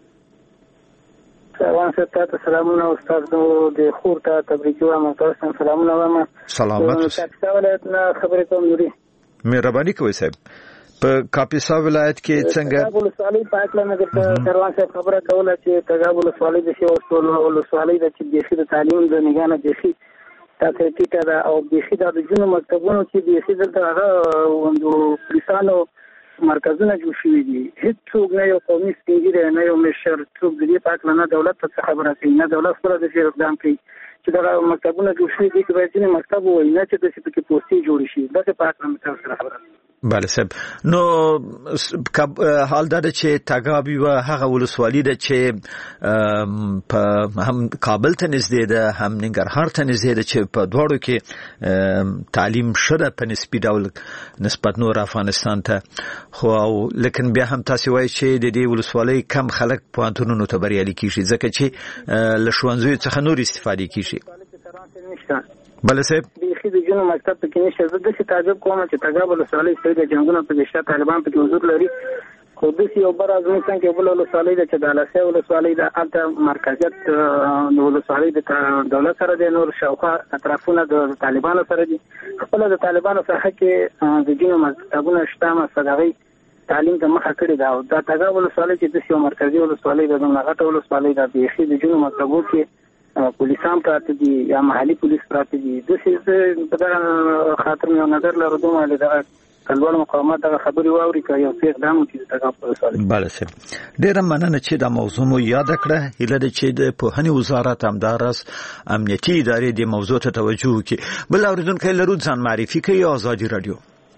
سلامونه استاد د خور ته تبریک وایم. تاسو سلامونه وایم. سلامات اوسئ. تاسو ولایت نه خبرې کوم نوري. مهرباني کوئ صاحب. په کاپیسا ولایت کې څنګه تګاب ولسوالۍ په اړه نه درته کاروان صاحب خبره کوله چې تګاب ولسوالۍ د شی ولسوالۍ د چې بيخي د تعلیم د نگانه بيخي تاسو ټیټه ده او بيخي د جنو مکتبونو چې بيخي دلته هغه وندو پولیسانو مرکزونه جوړ شوي دي. هیڅ نه یو قومي سپینګری نه یو مشر څوک د دې په اړه نه دولت څخه خبره کوي نه دولت سره د شی اقدام کوي چې دا مکتبونه جوړ شوي دي چې باید چې مکتب وای نه چې د شي په پوسټي جوړ شي دا په اړه مې سره خبره. بله صاحب. نو حال دا چې تګاب یو هغه ولسوالي ده چې په هم کابل ته نږدې ده هم ننګرهار ته نږدې ده چې په دواړو کې تعلیم شته په نسبي ډول نسبت نور افغانستان ته خو لیکن بیا هم تاسو وایي چې د دې ولسوالۍ کم خلک په انتونونو ته بریالي کیږي ځکه چې له ښوونځیو څخه نور استفاده کیږي. بله صاحب بيخي د جنو مکتب کې نشه زه د څه تعجب کوم چې تګاب ولسوالۍ سره د جنگونو په دشت طالبان په حضور لري خو د سی یو بر ازمون څنګه بل ولسوالۍ د چدالسه ولسوالۍ د الته مرکزیت د ولسوالۍ د دولت سره د نور شاوخوا اطرافونه د طالبانو سره دي. خپل د طالبانو سره کې د جنو مکتبونه شته صدغي تعلیم د مخه کړی دا د تګاب ولسوالۍ چې د سی مرکزی ولسوالۍ د نغټ ولسوالۍ د بيخي د جنو مکتبو کې پولیسان پراته دي یا محلي پولیس پراته دي. د څه په دا خاطر یو نظر لرو دوه له دا کلوړ مقاومت دا خبري واوري کوي او څه اقدام کوي تګاب په وساله. بله سم. ډیره مننه چې دا موضوع مو یاد کړه. هیله ده چې د پوهنې وزارت همدارس امنیتي ادارې د موضوع ته توجه وکړي. بل اوریدونکو لرو ځان معرفي کوي. ازادي رادیو.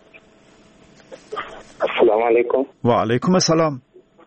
السلام علیکم. وعلیکم السلام.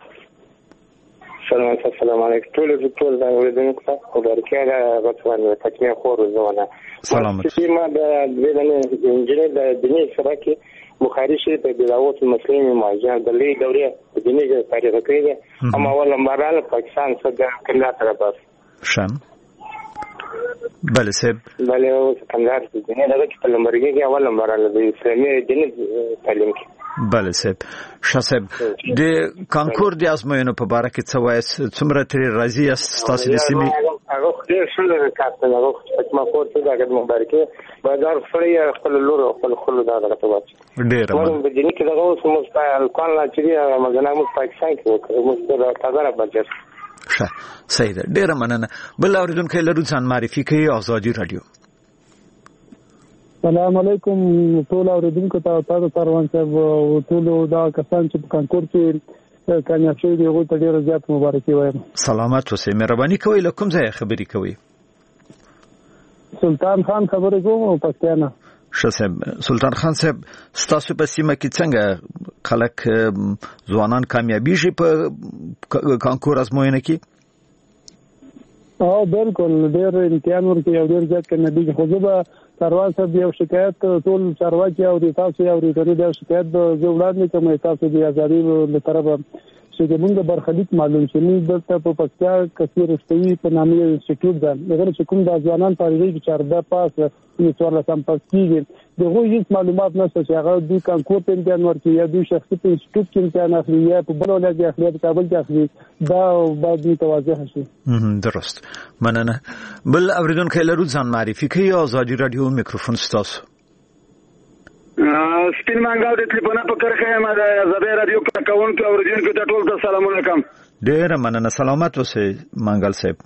السلام علیکم. ټول دا اوریدونکو ته ورکه دا غوښتنه تکمیه خور زونه. سلام. چې ما د انجینر د دنیا سره کې بخاری شریف په بلاوت مسلمان ماجر د لې دورې د دنیا تاریخ کې اما اول مبارال پاکستان سره کله سره بس شم. بله صاحب. بله او څنګه د دنیا دغه په لمرګي کې اول مبارال د اسلامي دین تعلیم کې. بله صاحب. شاسب د کانکور د ازموینو په اړه کې څه وایي څومره تری راضي است تاسو د سیمې هغه ډېر شول کاته هغه چې ما کوته دا د مبارکي بازار سره خپل لور خپل خلو دا غلطه واچ ډېر مو د دې کې دغه اوس مستقل کال لا چې مګنا مو پاکستان کې مستقل تازه بچر ښه صحیح ده. ډېر مننه. بل اوریدونکو لرو ځان معرفي کوي. ازادي رادیو. السلام علیکم ټول اوریدونکو ته تاسو کاروان صاحب ټول دا کسان چې په کانکور کې کامیاب شوي دي هغوی ته ډېره زیات مبارکي وایم. سلامات اوسئ. مهرباني کوئ. له کوم ځایه خبرې کوئ؟ سلطان خان خبرې کوم پښتانه. ښه صاحب. سلطان خان صاحب ستاسو په سیمه کې څنګه خلک ځوانان کامیابیږي په کانکور ازموینه کې؟ بالکل ډېر امتحان ورکوي او ډېر زیات کامیابیږي. خو زه به کاروان صاحب یو شکایت ټول چارواکي او تاسو یو ریټری شکایت زه وړاندې کوم تاسو د ازادي له طرفه چې موږ برخلیک معلوم شي. موږ دلته په پکتیا کثیر استوي په نامه انسټیټیوټ ده هغه چې کوم د ځوانان فارغي چې 14 پاس یې څوار سم پاس کیږي دغه هیڅ معلومات نشته چې هغه د کانکور په امتحان ورکړي یا د شخصي په انسټیټیوټ کې امتحان اخلي یا په بل ولایت کې اخلي په کابل کې اخلي دا باید متوجه شي. درست. مننه. بل اوریدونکو لرو ځان معرفي کوي. ازادي رادیو میکروفون ستاسو. سپین منګاو د تلیفون په کرخه ما د زبیر رادیو کارکونکو او اوریدونکو ته ټول السلام علیکم. ډیر مننه. سلامت اوسئ منګل صاحب.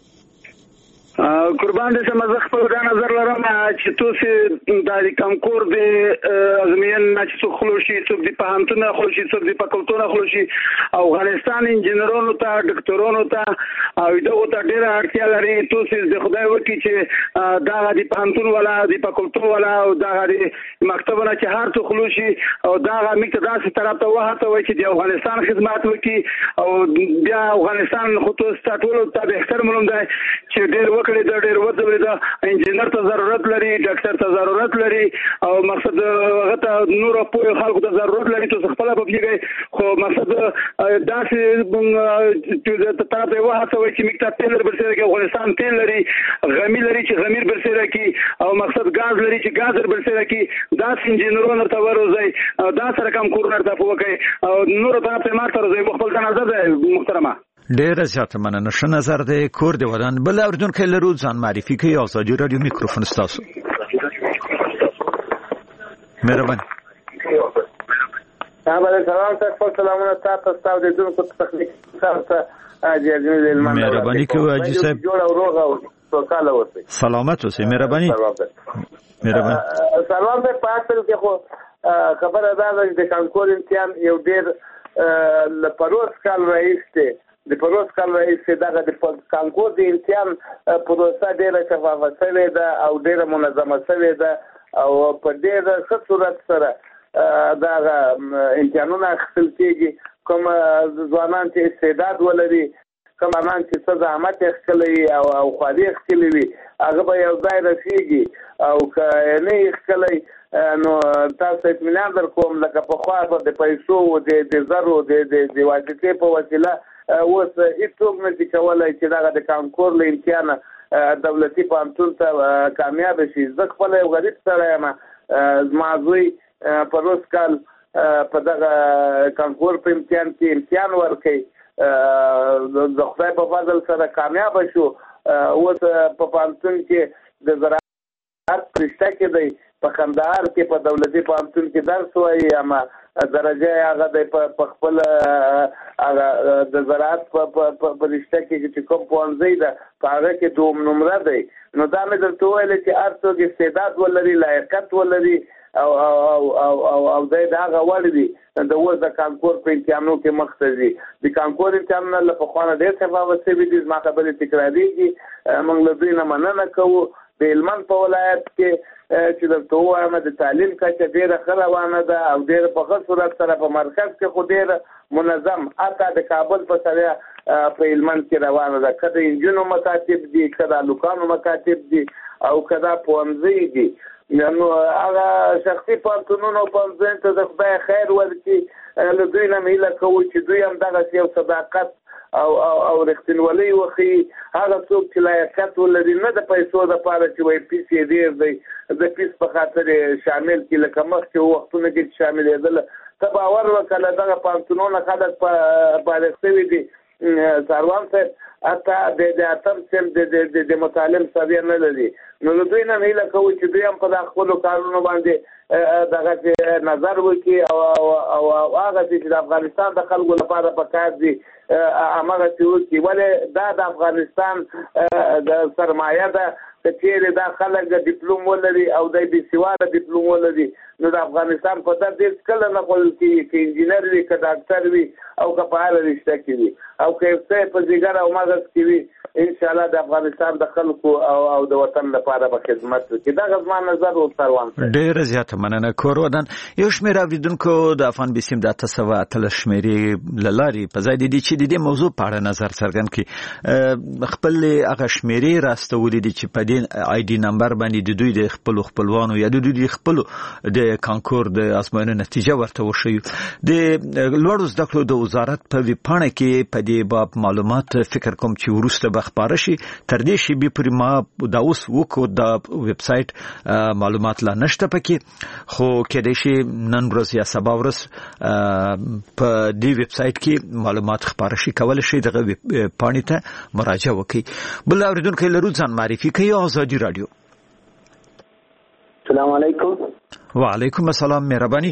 قربان دې سم زه خپل دا نظر لرم چې تاسو د کانکور د ازمین نه چې خلوشي څوک د پهانتون خلوشي څوک د فاکولټون خلوشي افغانستان انجنیرونو ته ډاکټرونو ته او دغه ته ډیره اړتیا لري. تاسو د خدای وکړي چې دا د پهانتون ولا د فاکولټون ولا او دا د مکتبونه چې هر څو خلوشي او دا میکته داسې طرف ته وهته وي چې د افغانستان خدمات وکړي او بیا افغانستان خو تاسو ټول ته به احترام ملوم دی چې ډیر کړي دا ډېر وځي دا انجینر ته ضرورت لري ډاکټر ته ضرورت لري او مقصد هغه ته نور په خلکو ته ضرورت لري ته خپل په پیږي خو مقصد داسې چې ته ته وهڅه وي چې میکته تل برسره کې افغانستان تل لري غمی لري چې غمیر برسره کې او مقصد غاز لري چې غاز برسره کې داسې انجینرونو ته ورځي دا سره کوم کورنر ته وکړي او نور ته په مارته ورځي خپل نظر ده محترمه. ډیر زیات مننه. ښه نظر دی. کور دی ودان بل اوریدونکو لرو ځان معرفي کوي او ازادي رادیو میکروفون ستاسو. مهرباني. سلام تاسو سلامونه تاسو د دونکو تخنیک تاسو اجازه دې مهرباني کوي اجي صاحب جوړ او روغ او سوکاله اوسئ. سلامت اوسئ. مهرباني. سلام ته پاتل کې خو خبره ده چې کانکور امتحان یو ډیر لپروس کال رئیس ته د پروس کال رئیس دغه د کانکور د امتحان پروسه ډیره شفافه شوې ده او ډیره منظمه شوې ده او په ډیره ښه صورت سره دغه امتحانونه اخیستل کېږي. کوم ځوانان چې استعداد ولري کوم ځوانان چې څه زحمت اخیستلی او خواري اخیستلی وي هغه به یو ځای رسېږي او که نه یې اخیستلی نو تاسو اطمینان در کوم لکه پخوا د پیسو د زرو د واسطې په وسیله اوس هیڅوک نشي کولی چې دغه د کانکور له امتحانه دولتي پوهنتون ته کامیاب شي. زه خپل یو غریب سړی یم. زما زوی پروس کال په دغه کانکور په امتحان کې امتحان ورکړي د خدای په فضل سره کامیاب شو. اوس په پوهنتون کې د زراعت رشته کې دی په کندهار کې په دولتي پوهنتون کې درس وایي اما درجه هغه په خپل د زراعت په رشته کې چې کوم پوهنځی ده په هغه کې دوم نمره دی. نو دا مې درته ویل چې هر څوک استعداد ولري لایقت ولري او د هغه وړ دي د اوس د کانکور په امتحانو کې مخ ته ځي. د کانکور امتحانونه له پخوانه ډېر شفافه شوي دي. زما خبرې تکرارېږي. موږ له دوی نه مننه کوو. د هلمند په ولایت کې چې درته ووایم د تعلیم کچه ډېره ښه روانه ده او ډېره په ښه صورت سره په مرکز کې خو ډېره منظم حتی د کابل په سره په هلمند کې روانه ده. که د نجونو مکاتب دي که د هلکانو مکاتب دي او که دا پوهنځي دي نو هغه شخصي پوهنتونونو او پوهنځیو ته د خدای خیر ورکړي. له دوی نه هیله کوو چې دوی هم دغسې یو صداقت او رښتینولي وښیي. هغه څوک چې لایقت ولري نه د پیسو دپاره چې وایي پیس یې ډېر دی د پیس په خاطر شامل کړي لکه مخکې وختونو کې چې شاملېدله. ته باور وکړه له دغه پوهنتونونه خلک فارغ شوي دي. سروان صاحب حتی د اتم صنف د متعلم سویه نه لري. نو له دوی نه هیله کوو چې دوی هم په دا خپلو کارونو باندې دغه نظر وکړي او هغه چې د افغانستان د خلکو لپاره پکار دي هماغسې وکړي. ولې دا د افغانستان د سرمایه ده. که چیرې دا خلک ډیپلوم ولري او دی بېسواده ډیپلوم ولري نو د افغانستان په درد هېڅ کله نه خوړل کېږي. که انجینر وي که ډاکټر وي او که په هره رشته کې وي او که یو څه په ځیګر او مغز کې وي انشاءالله د افغانستان د خلکو او د وطن لپاره به خدمت وکړي. دغه زما نظر و سروان صاحب. ډېره زیاته مننه. کور ودان یو شمېر اورېدونکو د افغان بیسیم د 818 شمېرې له لارې په ځای د دې چې د دې موضوع په اړه نظر څرګند کړي خپل هغه شمېرې راستولي دي چې په دې آی ډي نمبر باندې د دوی د خپلوانو یا د دوی د خپلو د کانکور د ازموینې نتیجه ورته وښیي. د لوړو زده کړو د وزارت په ویبپاڼه کې په دې باب معلومات فکر کوم چې وروسته به خپاره شي. تر دې شي به پرې ما دا اوس وکړو د ویب سایټ معلومات لا نشته پکې خو کېدای شي نن ورځ یا سبا ورځ په دې ویب سایټ کې معلومات خپاره شي. کولی شي دغه پاڼې ته مراجعه وکړي. بل اورېدونکی لرو ځان معرفي کوي. ازادي رادیو. السلام علیکم. وعلیکم السلام مهرباني.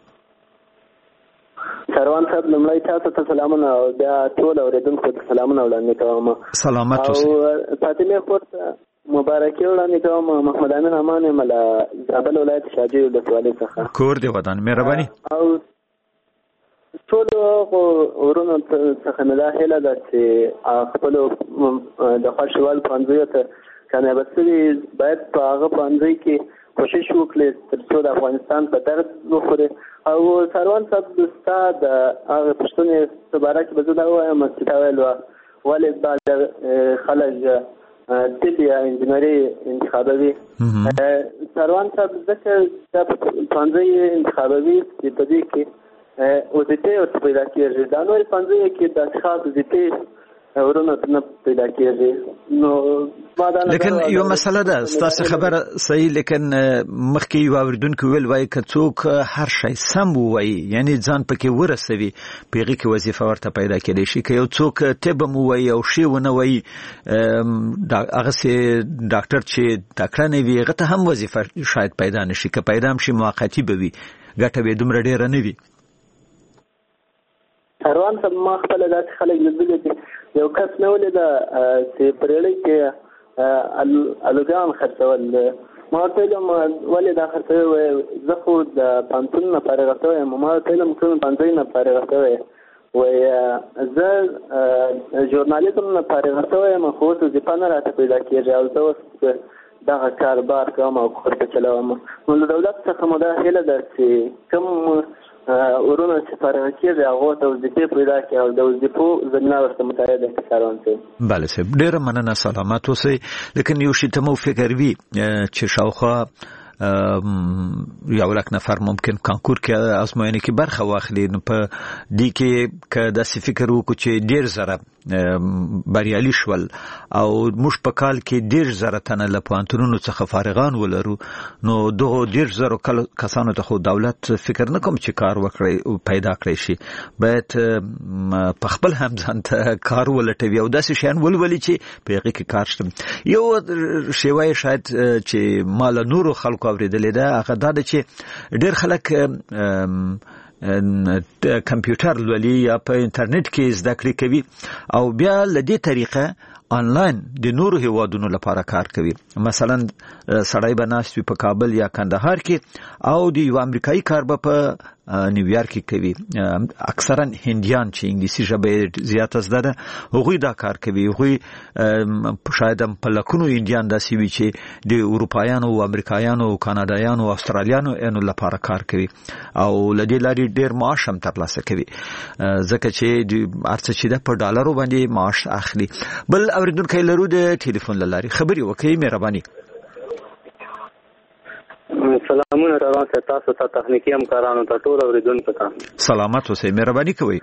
سروان صاحب لمړی تاسو ته سلامونه او بیا ټول اوریدونکو ته سلامونه وړاندې کوم. سلامت اوسئ. او فاطمه خورته مبارکي وړاندې کوم. محمد امین امان ملا زابل ولایت شاجوی ولسوالۍ څخه. کور دی ودان مهرباني. او ټول ورونو څخه نه دا هیله ده چې خپل د خوشوال پنځه ته کامیابسي باید په هغه پنځه کې کوشش وکړي تر څو د افغانستان په درد وخوري. او سروان صاحب دوستا د هغه پښتون مبارک به زه دا وایم چې دا ویل ولې بعد خلک طب یا انجینري انتخابوي. سروان صاحب ځکه دا پنځه انتخابوي چې په دې کې وظیفې ورته پیدا کېږي. دا نورې پنځه کې د اشخاص وظیفې ورونه نه پیدا کېږي. نو لیکن یو مسله ده ستاسو خبره صحیح، لیکن مخکې یو اوریدونکو ویل وایي که څوک هر شی سم ووایي یعنی ځان پکې ورسوي په هغې کې وظیفه ورته پیدا کېدی شي. که یو څوک طب هم ووایي او شی ونه وایي هغسې ډاکټر چې تکړه نه وي هغه ته هم وظیفه شاید پیدا نه شي. که پیدا هم شي موقتي به وي، ګټه به دومره ډېره نه وي. سروان صاحب ما خپل داسې خلک لیدلي چې یو کس نه ولیده چې په ریړۍ کې الوګان خرڅول. ما ورته ویلم ولې دا خرڅوي؟ زه خو د پوهنتون نه فارغه شوی یم. ما ورته ویلم ټول پوهنځي نه فارغه شوی وایي زه ژورنالیزم نه فارغه شوی یم خو اوس وظیفه نه راته پیدا کېږي او زه اوس دغه کاروبار کوم او کور ته چلوم. نو له دولت څخه مو دا هیله ده چې کوم ورونه چې فارغه کېږي هغو ته وظیفې پیدا کړي او د وظیفو زمینه ورته متعهده کړي. سروان صاحب بله صاحب ډېره مننه، سلامت اوسئ. لیکن یو شي ته مو فکر وي چې شاوخوا 1,00,000 نفر ممکن کانکور کې ازموینه کې برخه واخلي. نو په دې کې که داسې فکر وکړو چې ډېر زره بریالي شول او موږ په کال کې 1,000 تنه له پوهنتونونو څخه فارغان ولرو، نو دغو 1,000 کسانو ته خو دولت فکر نه کوم چې کار وکړي پیدا کړی شي. باید په خپل هم ځان ته کار ولټوي او داسې شیان ولولي چې په هغې کې کار شته. یو شیوه شاید چې ما له نورو خلکو اوریدلې ده هغه دا ده چې ډېر خلک کمپیوټر لولي یا په انټرنیټ کې زده کړې کوي او بیا له دې طریقه آنلاین د نورو هیوادونو لپاره کار کوي. مثلا سړی به ناست وي په کابل یا کندهار کې او د یو امریکایي کار به په نیویارک کې کوي. اکثرا هندیان چې انګلیسي ژبه زیاته زده ده هغوی دا کار کوي. هغوی شاید هم په لکونو هندیان داسې وي چې د اروپایانو او امریکایانو او کاناډایانو او استرالیانو انو لپاره کار کوي او له دې لارې ډېر معاش هم ترلاسه کوي ځکه چې هر څه چې ده په ډالرو باندې معاش اخلي. بل اوریدونکی لرو د ټلیفون له لارې خبرې وکړئ مهرباني. سلامونه روان تاسو ته تخنیکی همکارانو ته ټول اوریدونکو ته سلامت اوسئ. مهرباني کوئ.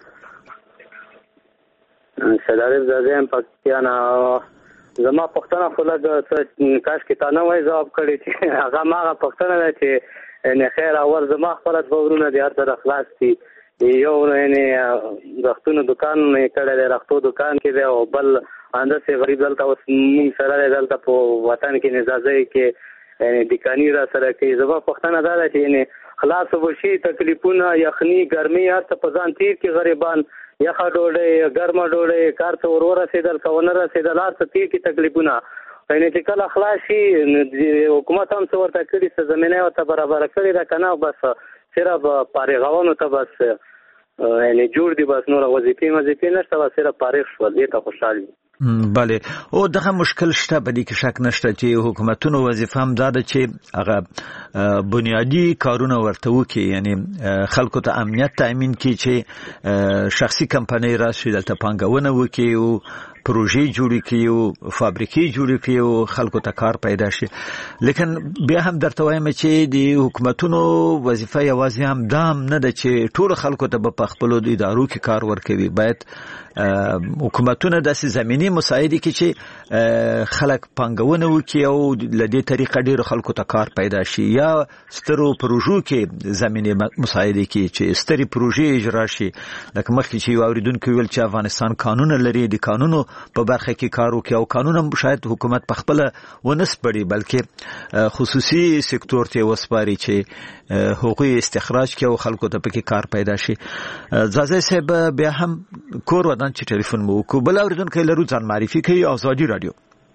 شریف زاده پاکستان زما پښتنه خو لږ کاش کې تا نه وای جواب کړی چې هغه ماغه پښتنه ده چې نه خیر اول زما خپل ورونه د هر طرف خلاص دي. یو نه رختونو دکان نه کړل رختو دکان کې دی او بل اندسه غریب دلته اوس موږ سره دلته په وطن کې نزازي کې دکانی را سره کې زما پښتنه دا ده چې خلاص وشي تکلیفونه یخني ګرمي هر څه په ځان تیر کې غریبان یخه ډوډۍ ګرمه ډوډۍ کار ته ور رسیدل کونه رسیدل هر څه تیر کې تکلیفونه چې کله خلاص شي حکومت هم څه ورته کړي څه زمینه ورته برابر کړي ده که نه بس صرف فارغانو ته بس یعنی جوړ دي بس نور وظیفې نشته بس صرف فارغ شول دې ته خوشحال. بله او دغه مشکل شته په دې کې شک نشته چې حکومتونو وظیفه هم دا ده چې هغه بنیادی کارونه ورته وکړي یعنی خلکو ته امنیت تأمین کړي چې شخصي کمپنۍ راشي دلته پانګونه وکړي او پروژې جوړې کړي او فابریکې جوړې کړي او خلکو ته کار پیدا شي. لیکن بیا هم درته وایم چې د حکومتونو وظیفه یوازې هم دا هم نه ده چې ټول خلکو ته په خپلو ادارو کې کار ورکوي. باید حکومتونه داسې زمینی مساعدې کې چې خلک پانګونه وکړي او لدې طریقه ډیر خلکو ته کار پیدا شي یا سترو پروژو کې زمينه مساعده کی چې ستري پروژې اجرا شي لکه مخکې چې اوریدونکو ویل چې افغانستان قانون لري د قانونو په برخه کې کار وکړي او قانون شاید حکومت په خپل ونسپړي بلکې خصوصي سکتور ته وسپاري چې حقوقي استخراج کې او خلکو ته پکې کار پیدا شي. زازه صاحب بیا هم کور ودان چې ټلیفون مو کو بل اوریدونکو لرو ځان معرفي کوي آزادي رادیو.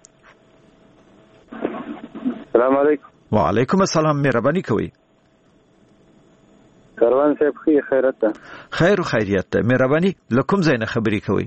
السلام علیکم. وعلیکم السلام. مهرباني کوي. کاروان صاحب خیرت ده. خیر و خیریت ده. مهرباني لکم زین خبري کوي.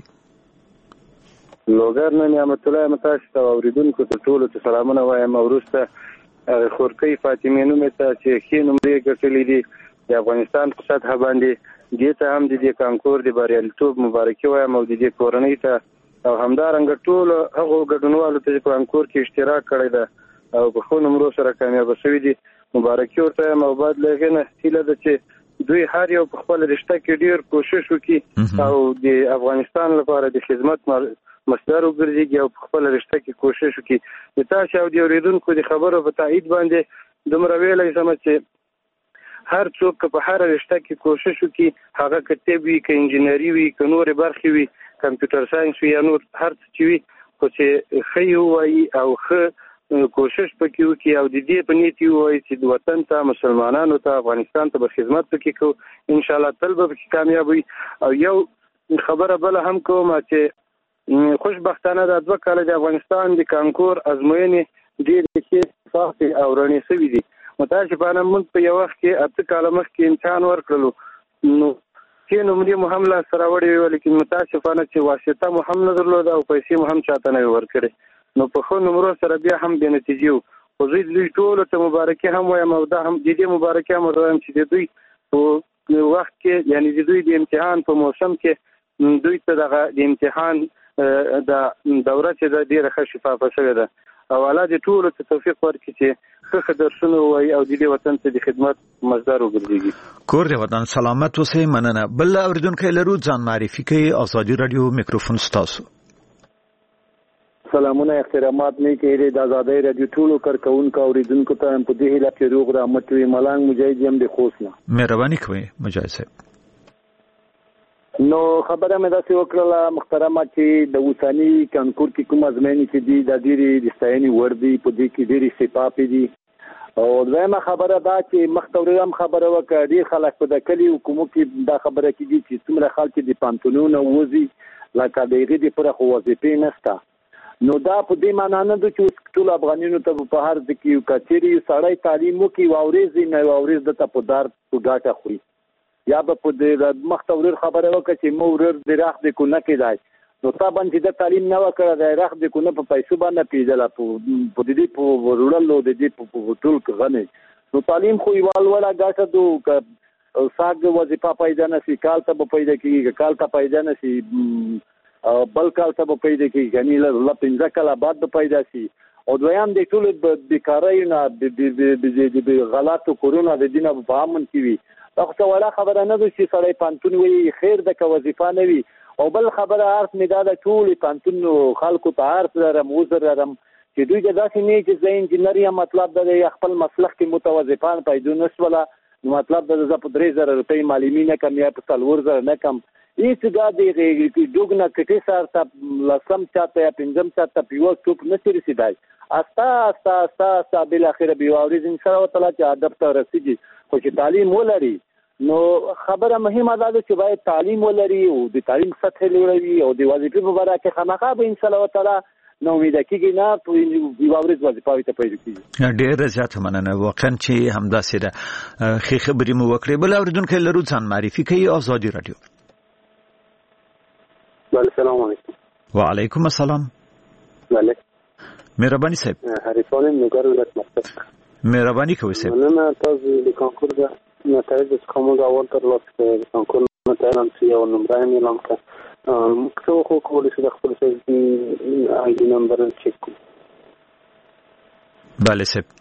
لوګر نه نعمت الله متاسف اوریدونکو ته ټول ته سلامونه وایم او وروسته خورکی فاطمه نومه ته چې خې نمرې ګټلې دي د افغانستان په سطح باندې دې ته هم د دې کانکور د بریالیتوب مبارکي وایم او د دې کورنۍ ته او همدارنګه ټول هغه ګډونوالو ته په کانکور کې اشتراک کړی ده او په خو نمرو سره کامیاب شوي دي مبارکي ورته وایم او بعد له نه هیله ده چې دوی هر یو په خپل رشته کې ډیر کوشش وکړي او د افغانستان لپاره د خدمت مصدر وګرځي او په خپل رشته کې کوشش وکړي. د تاسو او د اوریدونکو د خبرو په تایید باندې دومره ویلای سم چې هر څوک په هر رشته کې کوشش وکړي هغه کتاب وي ک انجینری وي ک نور برخې وي کمپیوټر ساينس وي یا نور هر څه وي خو چې خي وي او خ کوشش پکې وکړي او د دې په نیت وي چې د وطن ته مسلمانانو ته افغانستان ته به خدمت وکړي کو ان شاء الله تل به کامیاب وي. او یو خبره بل هم کوم چې خوشبختانه د 2 کال د افغانستان د کانکور ازموینې ډېر ښه صافي او رڼې شوې دي. متاسفانه موږ په یو وخت کې 8 کال مخکې امتحان ورکړلو نو کې نمرې مو هم لا سره وړي ولیکن متاسفانه چې واسطه مو هم نه درلود او پیسې مو هم چاته نه ورکړي نو په خو نمرو سره بیا هم بې نتیجې وو. خو زه دوی ټولو ته مبارکي هم وایم او دا هم د دې مبارکي هم وایم چې د دوی په وخت کې یعنی د دوی د امتحان په موسم کې دوی ته دغه د امتحان د دوره چې د ډیره ښه شفافه شوې ده او الله دې ټول ته توفیق ورکړي چې ښه درسونه وایي او د دې وطن ته د خدمت مصدر وګرځي. کور دې وطن سلامت اوسئ. مننه. بل اوریدونکو لرو ځان معرفي کوي آزادي رادیو میکروفون ستاسو. سلامونه احترامات نه کوي د آزادي رادیو ټولو کارکونکو اوریدونکو ته په دې هیله چې روغ رحمت وي. ملنګ مجاهد يم د خوسنا. مهرباني کوي مجاهد صاحب. نو خبره مې داسې وکړه محترمه چې د اوساني کانکور کې کوم ازموینې چې دي د ډېرې د ستاینې وړ دي په دې کې ډېرې صفات دي او دویمه خبره دا چې مخکې هم خبره وکړه ډېر خلک په د کلي حکومت کې دا خبره کېږي چې څومره خلک د پانتونونه وځي لکه د هغې دپاره خو وظیفې نشته نو دا په دې معنا نه ده چې ټول افغانینو ته په هر ځای کې که چېرې سړی تعلیم وکړي یوه ورځ یې نه یوه ورځ دته په دار په ګاټه خوري یا به په دې مخته ورور خبره وکړه چې مو ورور د راخ د کو نه کېدای نو تا باندې د تعلیم نه وکړه د راخ د کو نه په پیسو باندې پیژله په دې په ورولو د دې په ټول غني نو تعلیم خو یوال ولا ګاټه دو ساګ وظیفه پیدا نشي کال ته پیدا کیږي کال ته پیدا نشي بل کال ته پیدا کیږي یعنی له 15 کال بعد پیدا شي او دویم د ټول بیکارۍ نه د غلطو کورونه د دینه په امن کې وي دا خو ولا خبره نه ده چې سړی پانتون وي خیر د که وظیفه نه وي او بل خبره عرض مې دا ده ټول پانتون خلکو ته عرض لرم عذر لرم چې دوی د داسې نه چې زه انجینر یم مطلب دا دی خپل مسلک کې متوظفان پیدا نشوله نو مطلب دا زه په 3000 روپۍ معلمي نه کم یا په 4000 نه کم هیڅ دا دی ډوګ نه کټې سره ته لسم چاته یا پنځم چاته په یو ټوپ نشي رسېدای استا بالاخره به واوري ان شاء الله تعالی چې ادب ته رسیږي خو چې تعلیم ولري نو خبره مهمه ده چې باید تعلیم ولري او د تعلیم سطح لوړوي او د وظیفې په اړه کې خامخا به ان شاء الله تعالی نو امید کېږي نه په واوري وظیفه ته پیدا کیږي. ډېر زیات مننه واقعا چې همداسې ده خې خبرې مو وکړې. بل اوریدونکو لرو ځان معرفي کوي آزادي رادیو. السلام علیکم. وعلیکم السلام. بله مهرباني صاحب. حریفان نگار ولایت مقصد. مهرباني کوي صاحب. مننه تاسو د کانکور د نتایج څخه اول تر لاسه د کانکور نتایج هم سی او نمبر یې اعلان کړ. موږ خو کولای شو د خپل آی ډي نمبر چک کړو. بله صاحب.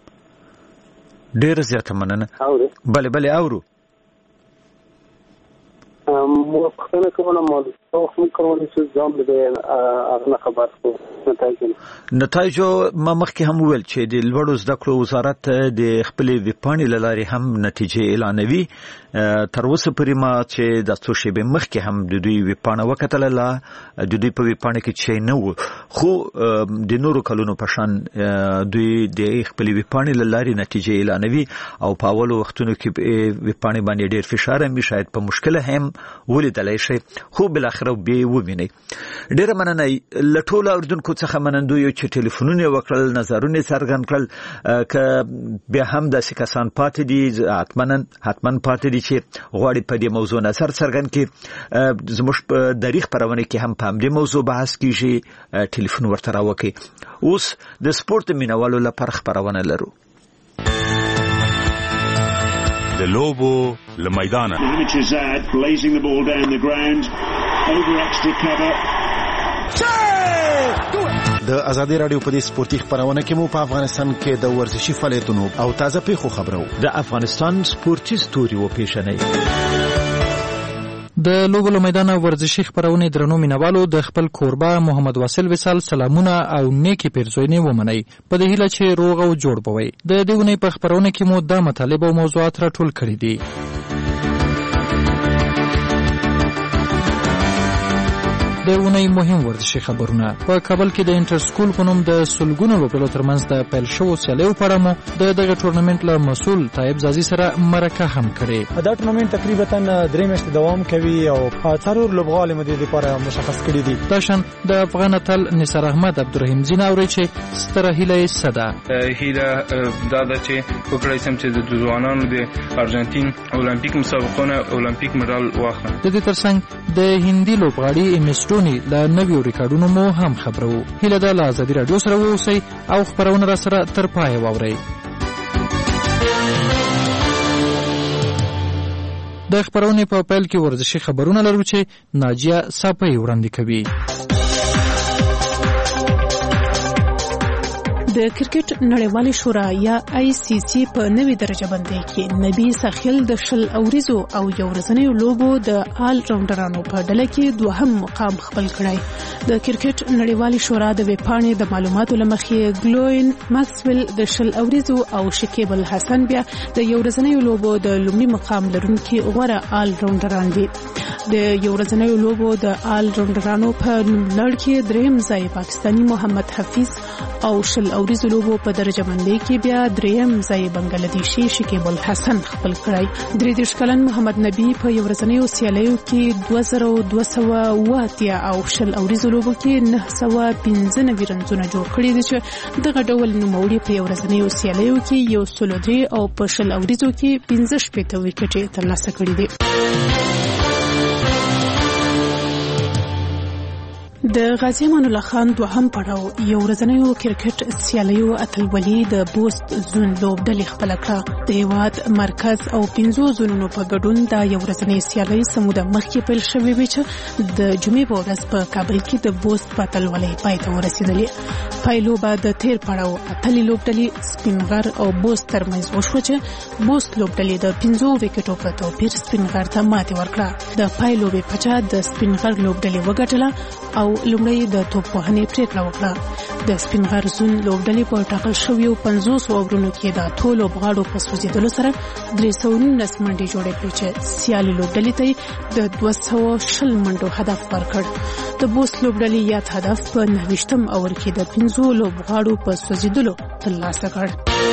ډېر زیات مننه. اورو. بله اورو. موافقه کوله مال او هم کوله چې ځم د اغه خبر کو نتایجو ما مخکې هم ویل چې د لوړو زده کړو وزارت د خپل ویپاڼې لاري هم نتیجې اعلانوي تر اوسه پورې ما چې د څو شیبې مخکې هم د دوی ویپاڼه وکتله د دوی په ویپاڼه کې چې نه و خو د نورو کلونو په شان دوی د خپل ویپاڼې لاري نتیجې اعلانوي او په اولو وختونو کې ویپاڼې باندې ډېر فشار هم شاید په مشکل هم ولیدلای شي خو بل اخر به وویني ډېر مننه لټول اردوونکو څخه منندوی چې ټلیفونونه وکړل نظرونه څرګند کړل ک به هم د سکسان پاتې دي حتمن پاتې دي چې غواړي په دې موضوع نظر څرګند کړي زموږ په تاریخ پرونه کې هم په دې موضوع بحث کیږي ټلیفون ورته راوکي اوس د سپورت مینوالو لپاره خبرونه لرو د لوبو لمیدانه د ازادي رادیو په دې سپورتي خبرونه کې مو په افغانستان کې د ورزشي فعالیتونو او تازه پیښو خبرو د افغانستان سپورتي ستوري و پیښنې د لوبو میدان ورزشي خبرونه درنو مینوالو د خپل کوربه محمد واصل وصال سلامونه او نیکی پیرزوینه ومني په دې هیله چې روغ او جوړ بوي د دیونه په خبرونه کې مو د مطالب او موضوعات راټول کړي دي د اونۍ مهم ورزشي خبرونه په کابل کې د انټر سکول په نوم د سلګونو لوبډلو ترمنځ د پیل شوو سیالیو په اړه مو دغه ټورنمنت له مسؤل طیب زازي سره مرکه هم کړې دا ټورنمنت تقریبا 3 میاشتې دوام کوي او څلور لوبغاړي مو د لپاره مشخص کړي دي داشن د افغان اتل نثار احمد عبدالرحیم زین اوري چې ستره هیله یې صدا هیله دا ده چې وکړای سم چې د ځوانانو د ارجنټین اولمپیک مسابقونه اولمپیک مډال واخلي د دې ترڅنګ د هندي لوبغاړي لا نویو ریکارډونو مو هم خبرو هیله ده له ازادي رادیو سره اوسئ او خبرونه را سره تر پای واورئ د خبرونې په پیل کې ورزشي خبرونه لرو چې ناجیه صافی وړاندې کوي د کرکټ نړیوالې شورا یا ICC په نوې درجه بندۍ کې نبی ساحل د شل اوریزو او یو ورځنیو لوبو د آل راونډرانو په ډله کې دوهم مقام خپل کړی د کرکټ نړیوالې شورا د ویبپاڼې د معلوماتو لمخې ګلوین ماکسویل د شل اوریزو او شکیب الحسن بیا د یو ورځنیو لوبو د لومړي مقام لرونکي غوره آل راونډران دي د یو ورځنیو لوبو د آل راونډرانو په لړ کې دریم ځای پاکستانی محمد حفیظ او شل اوریزو لوبو په درجه بندۍ کې بیا دریم ځای بنگلادیشي شکیب الحسن خپل کړی 33 کلن محمد نبی په یو ورځنیو سیالیو کې 2280 او شل اوریزو لوبو کې 915 رنزونه جوړ کړي دي چې دغه ډول نوموړي په یو ورځنیو سیالیو کې یو سلودري او په شل اوریزو کې 15 وکټې ترلاسه کړي دي د غازی امان الله خان دوهم پړاو یو ورځنیو کرکټ سیالیو اتلولي د بوست زون لوبډلې خپل کړه د هیواد مرکز او 15 زونونو په ګډون د یو ورځنۍ سیالي سموده مخکې پیل شوې وي چې د جمعې په ورځ په کابل کې د بوست په اتلولۍ پای ته ورسېدلې پایلو بعد تیر پړاو اتلې لوبډلې سپینغر او بوست ترمنځ وشو چې بوست لوبډلې د 15 وکټو په توپیر سپینغر ته ماتې ورکړه د پایلو په پچا د سپینغر لوبډلې وګټله او لومړی د توپ وهنې پریکړه وکړه د سپینغر زون لوبډلې په ټاکل شویو 500 اورونو کې د ټولو لوبغاړو په سوځیدلو سره 319 منډې جوړې کړې چې سیالي لوبډلې ته د 220 منډو هدف ورکړ د بوست لوبډلې یاد هدف په 9م اور کې د 15 لوبغاړو په سوځیدلو ترلاسه کړ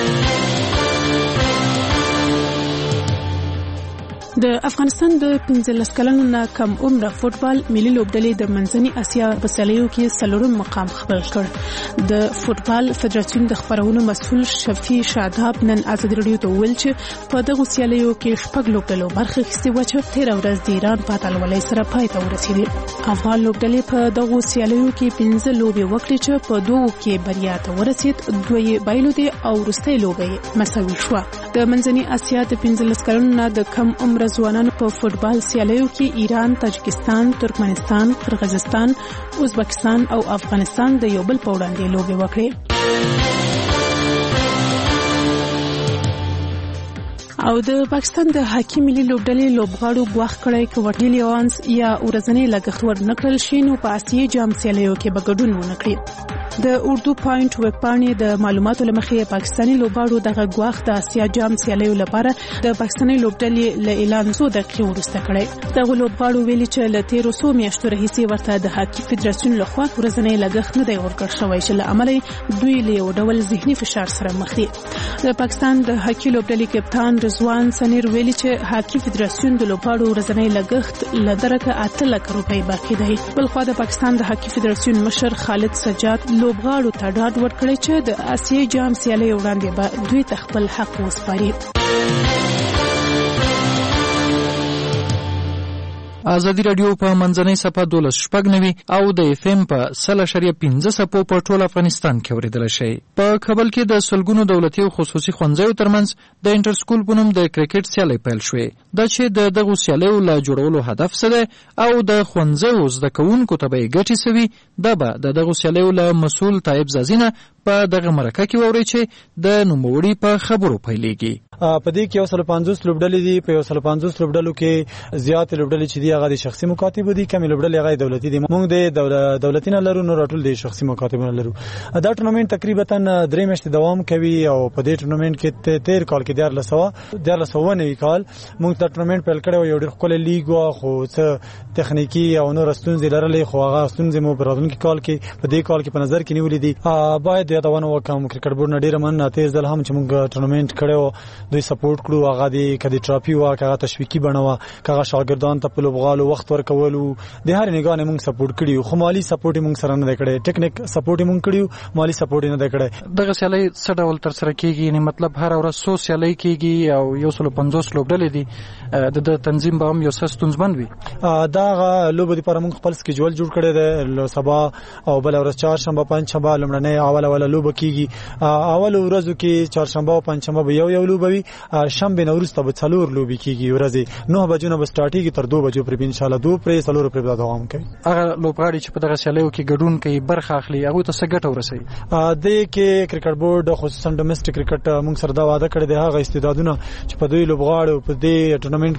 د افغانستان د 15 کلنو نه کم عمره فوتبال ملي لوبډلې د منځنۍ اسیا په سیالیو کې څلورم مقام خپل کړ د فوتبال فدراسیون د خبرونو مسؤل شفیع شاداب نن ازادي رادیو ته ویل چې په دغه سیالیو کې شپږ لوبډلو برخه اخیستې و چې تیر ورځ د ایران په اتلولۍ سره پای ته ورسېدې افغان لوبډلې په دغه سیالیو کې 15 لوبې وکړې چې په دوه کې بریا ته ورسېد دوی بایلو دي او وروستۍ لوبې مساوي شو د منځنۍ اسیا د 15 کلنو نه د کم عمره ځوانانو په فوتبال سیالیو کې ایران، تاجکستان، ترکمنستان، قرغیزستان، ازبکستان او افغانستان د یو بل په وړاندې لوبې وکړې. او د پاکستان د هاکی ملي لوبډلې لوبغاړو غواخ کړی ک ورډیلی اونس یا ورځنی لګښت ورنکړل شي نو په آسیې جام سیالیو کې به ګډون ونکړي. د اردو پوینټ ویب پاڼې د معلوماتو لمخې پاکستاني لوبغاړو د غواخ د آسیا جام سیالیو لپاره د پاکستاني لوبډلې له اعلان څو دقیقې وروسته کړی. د لوبغاړو ویلي چې له 1300 میاشتو راهیسې ورته د هاکی فدراسیون لخوا ورځنی لګښت نه دی ورکړل شوی چې له امله دوی له یو ډول ذهني فشار سره مخ دي. د پاکستان د هاکی لوبډلې کپتان رضوان سنیر ویلي چې هاکی فدراسیون د لوبغاړو ورځنی لګښت له درکه 8 لک روپۍ باقی دی. بلخوا د پاکستان د هاکی فدراسیون مشر خالد سجاد لوبغاړو ته ډاډ ورکړی چې د آسیې جام سیالۍ وړاندې به دوی ته خپل حق وسپاري. ازادي رادیو په منځنۍ صفحه 12.9 او د اف ام په 100.15 صفو په ټول افغانستان کې اوریدل شي. په کابل کې د سلګونو دولتي او خصوصي ښوونځیو ترمنځ د انټر سکول په نوم د کرکټ سیالۍ پیل شوې. دا چې دغه سیالیو له جوړولو هدف څه دی او د ښوونځیو زده کوونکو ته به یې ګټې څه وي، دا به دغه سیالیو له مسؤل طایب زازینه په دغه مرکه کې واوري چې د نوموړي په خبرو پیلېږي. په دې کې 150 لوبډلې دي. په 150 لوبډلو کې زیات لوبډلې چې دي هغه د شخصي مکاتب دي، کم لوبډلې هغه دولتي دي. موږ د دولتي نه لرو، نو راټول د شخصي مکاتب نه لرو. دا ټورنمنت تقریبا 3 میاشتې دوام کوي او په دې ټورنمنت کې 13 کال کې 1490 کال موږ دا ټورنمنت پیل کړو. یو ډېر خپل لیګ وا خو څه تخنیکی او نور ستونزې لرلې، خو هغه ستونزې مو په راتلونکي کال کې په دې کال کې په نظر کې نیولې دي. باید یادونه وکړم کرکټ بورډ نه ډېر مننه تیز ځل هم چې موږ ټورنمنت کړو، دوی سپورټ کړو. هغه د کدي ټراپی وا هغه تشویقي بڼه کغه شاګردان ته په لوبغالو وخت ورکولو د هر نگاه موږ سپورټ کړیو، خو مالی سپورټ موږ سره نه کړی، ټیکنیک سپورټ موږ کړیو، مالی سپورټ نه کړی. دغه سیالي څه ډول تر سره کیږي؟ یعنی مطلب هر ورځ سو سیالي کیږي او 150 لوبډلې دي، د تنظیم به هم یو څه ستونزمن وي. دا لوب د پر موږ خپل سکیجول جوړ کړی دی. سبا او بل ورځ چهارشنبه پنځشنبه لمړنۍ اول لوب کیږي. اول ورځو کې چهارشنبه او پنځشنبه به یو لوب وي، شنبه نوروز ته به څلور لوب کیږي. ورځې 9 بجو نه به سٹارټيږي تر 2 بجو پرې ان شاء الله 2 پرې څلور پرې دوام کوي. هغه لوبغاړي چې په دغه سیالیو کې ګډون کوي برخه اخلي، هغه ته څه ګټه ورسوي؟ د کې کرکټ بورډ خصوصا ډومېسټک کرکټ موږ سره دا وعده کړی دی هغه استعدادونه چې په دوی لوبغاړو په دې ټورنمنت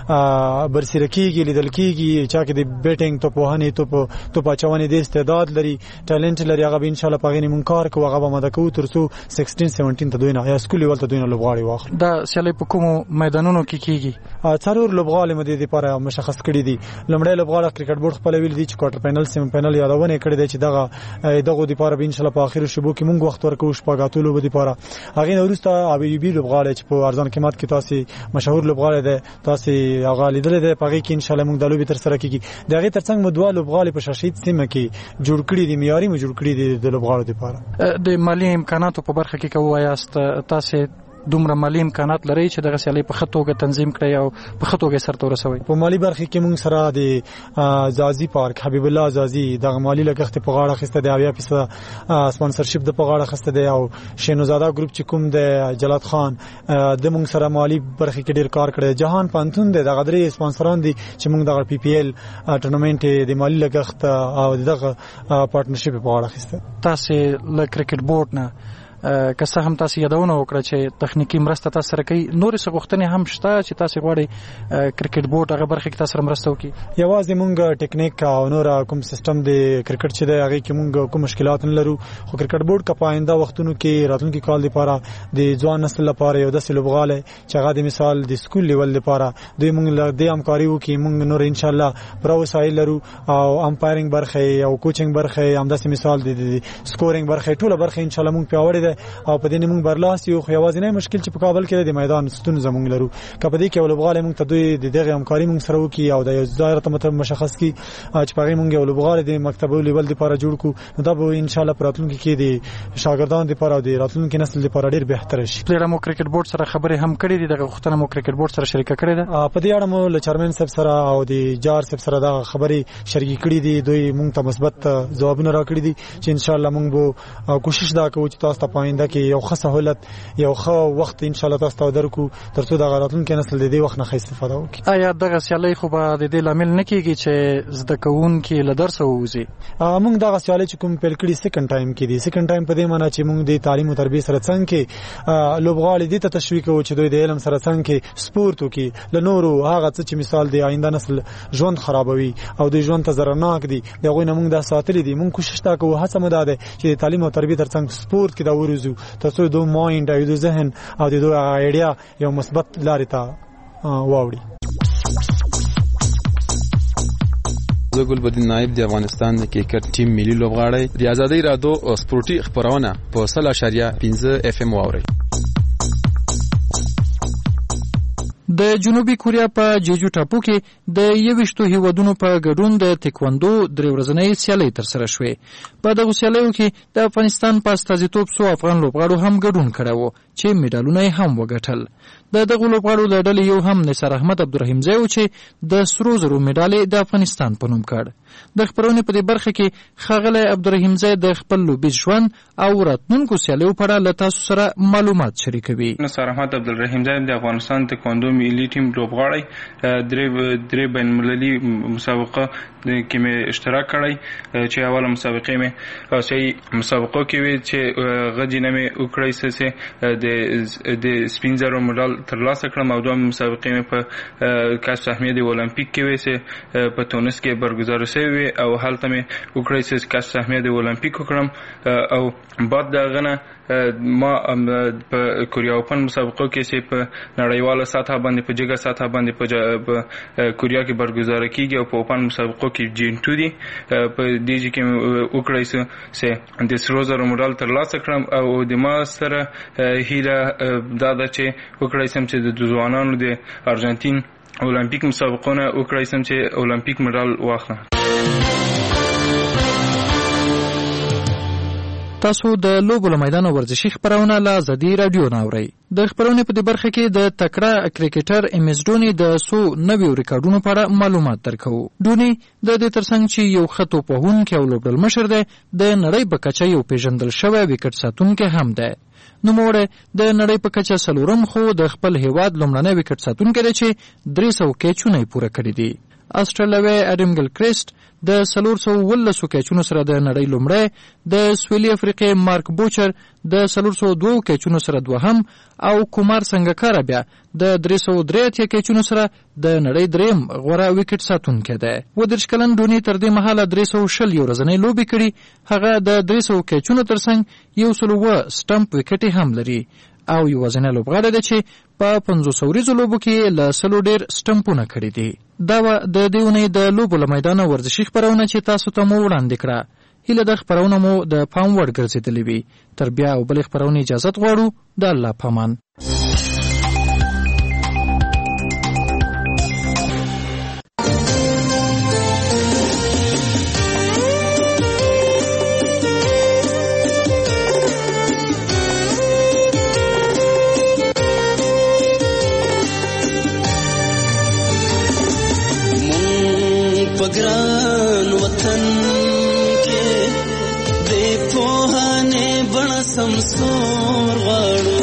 کې برسېره کیږي، لیدل کیږي چې د بیټینګ ته په هني ته پاچواني د استعداد لري، ټالنت لري، هغه به ان شاء الله په غني مونږ کار کوو، هغه به مده کوو ترڅو 16-17 ته دوی نه یا سکول لیول ته دوی نه لوبغاړي واخلي. دا سیالي په کومو میدانونو کې کیږي؟ څلور لوبغاړي مده لپاره مشخص کړي دي. لمړی لوبغاړي کرکټ بورډ خپل ویل دي چې کوارټر فائنل سیمی فائنل یادونه کړې ده چې دغه لپاره به ان شاء الله په اخر شبو کې مونږ وخت ورکو شپږاتو لوب لپاره. هغه نورسته ابي بي لوبغاړي چې په ارزان قیمت کې تاسو مشهور لوبغاړي ده، تاسو هغه لیدل ده په کې ان شاء الله مونږ د لوبي تر سره کیږي. دغه ترڅنګ مو دوه لوبغاړي په شاشید سیمه کې جوړ کړي دي، معیاري مو جوړ کړي دي د لوبغاړو لپاره. د مالی امکاناتو په برخه کې کوایاست تاسو دومره مالی امکانات لري چې دغه سیالي په خطوګه تنظیم کړي او په خطوګه سره ورسوي؟ په مالی برخه کې موږ سره د زازي پارک حبیب الله زازي د مالی لګښت په غاړه خسته دی، 80% سپانسرشپ د په غاړه خسته دی، او شینوزاده ګروپ چې کوم د جلات خان د موږ سره مالی برخه کې ډیر کار کړی. جهان پانتون د غدري سپانسران دي چې موږ د پی پی ایل ټورنمنت د مالی لګښت او دغه پارټنرشپ په غاړه خسته. تاسو ل کرکټ بورډ نه که څه هم تاسو یادونه وکړه چې تخنیکی مرسته تاسو سره کوي، نور څه غوښتنې هم شته چې تاسو غواړئ کرکټ بورډ هغه برخه کې تاسو مرسته وکړي؟ یوازې مونږ ټیکنیک او نور کوم سیستم د کرکټ چې د هغه کې مونږ کوم مشکلات نه لرو، خو کرکټ بورډ کا پاینده وختونو کې راتلونکي کال لپاره د ځوان نسل لپاره یو داسې لوبغاله چې هغه د مثال د سکول لیول لپاره دوی مونږ د همکاري وکړي. مونږ نور ان شاء الله پر وسایل لرو او امپایرینګ برخه او کوچینګ برخه هم داسې مثال د سکورینګ برخه ټوله برخه ان شاء الله مونږ پیاوړی ده او په دې موږ برلاس یو. خو یوازې نه مشکل چې په کابل کې د میدان ستون زموږ لرو، کله دې کې ولوبغاله موږ ته دوی دغه همکاري موږ سره وکي او د یو ځای ته مشخص کی چې په موږ ولوبغاله د مکتبو لیول لپاره جوړ کو، نو دا به ان شاء الله راتلونکي کې د شاګردانو لپاره او د راتلونکي نسل لپاره ډیر بهتر شي. پلیرم کرکټ بورډ سره خبرې هم کړې دي، دغه وختونه مو کرکټ بورډ سره شریک کړې ده. په دې اړه مو له چیرمن صاحب سره او د جار صاحب سره دا خبرې شریک کړې دي. دوی موږ ته مثبت ځوابونه راکړي دي چې ان شاء الله موږ به کوشش دا کوو چې تاسو ته پاینده کې یو ښه سہولت یو ښه وخت ان شاء الله تاسو ته درکو ترڅو د راتلونکي نسل د دې وخت نه ښه استفاده وکړي. آیا دغه سیالي خو به د دې لامل نه کیږي چې زده کوونکي له درس ووځي؟ موږ دغه سیالي چې کوم پیل کړي سیکنډ ټایم کې دي. سیکنډ ټایم په دې معنی چې موږ د تعلیم او تربیت سره څنګه کې لوبغاړي دي ته تشویق او چې دوی د علم سره څنګه کې سپورت وکړي له نورو هغه څه چې مثال دی آینده نسل ژوند خرابوي او د ژوند ته ضررناک دي دغه نه موږ د ساتلې دي. موږ کوشش تا کوو هڅه مو ده چې تعلیم او تربیت ترڅنګ سپورت کې دا ورزو ترڅو دوی مایند او د ذهن او د دوی ایډیا یو مثبت لارې ته واوړي. زه ګلبدین نایب د افغانستان کرکټ ټیم ملي لوبغاړی د آزادۍ رادیو سپورتي خبرونه په 0.5 FM واوري. د جنوبي کوریا په جیجو ټاپو کې د 21 هیوادونو په ګډون د تکواندو درې ورځنۍ سیالۍ ترسره شوې. په دغه سیالیو کې د افغانستان په استازیتوب څو افغان لوبغاړو هم ګډون کړی و چې میډالونه یې هم وګټل. د دغه لوبغاړو له ډلې یو هم نثار احمد عبدالرحیمزی و چې د سرو زرو میډال د افغانستان په نوم کړ. د خبرونې په دې برخه کې ښاغلی عبدالرحیمزی د خپل لوبیز ژوند او راتلونکو سیالیو په اړه له تاسو سره معلومات شریکوي. نثار احمد عبدالرحیمزی د افغانستان تکواندو ملي ټیم لوبغاړی درې بین المللي مسابقه کې مې اشتراک کړی چې اوله مسابقه مې آسیایي مسابقو کې وي چې غجینه مې وکړی سه د سپین زرو مډال ترلاسه کړم او دوه مسابقه مې په کاس سهمیه د اولمپیک کې وي چې په تونس کې برگزار شوی او هلته مې وکړی چې کاس سهمیه د اولمپیک وکړم او بعد دغه نه ما په کوریا اوپن مسابقو کې چې په نړیواله سطح باندې په جګه سطح باندې په کوریا کې برگزار کیږي او په اوپن مسابقو کې جین2 دي په دې کې وکړی چې د سرو زرو مډال ترلاسه کړم او د ما سره هیله دا ده چې وکړی سم چې د ځوانانو د ارجنټین اولمپیک مسابقونه وکړی سم چې اولمپیک مډال واخلم. تاسو د لوبو له میدان ورزشي خبرونه له آزادي رادیو نه اورئ. د خبرونې په دې برخه کې د تکړه کرکټر امیز ډوني د څو نویو ریکارډونو په اړه معلومات درکوو. ډوني د دې ترڅنګ چې یو ښه توپوهونکی او لوبډل مشر دی د نړۍ په کچه یو پیژندل شوی وکټ ساتونکی هم دی. نوموړی د نړۍ په کچه څلورم خو د خپل هیواد لومړنی وکټ ساتونکی دی چې 300 کیچونه یې پوره کړي دي. استرالیوي اډم ګلکریسټ د 412 کیچونو سره د نړۍ لومړی، د سویلي افریقې مارک بوچر د 402 کیچونو سره دوهم او کومار سنگکارا بیا د 383 کیچونو سره د نړۍ دریم غوره وکټ ساتونکی دی. 30 کلن ډوني تر دې مهاله 320 ورځنۍ لوبې کړي. هغه د 300 کیچونو ترڅنګ 100 سټمپ وکټ هم لري او یوازینی لوبغاړی دی چې په 500 ورځو لوبو کې له 100 ډیر سټمپونه کړي دي. دا د دې اونۍ د لوبو له میدانه ورزشي خبرونه چې تاسو ته مو وړاندې کړه. هیله د خبرونه مو د پام وړ ګرځېدلې وي. تر بیا او بل خبرونه اجازه غواړو. د الله پامان. پگران وطن کے دے پوہانے بڑا سمسور غاڑو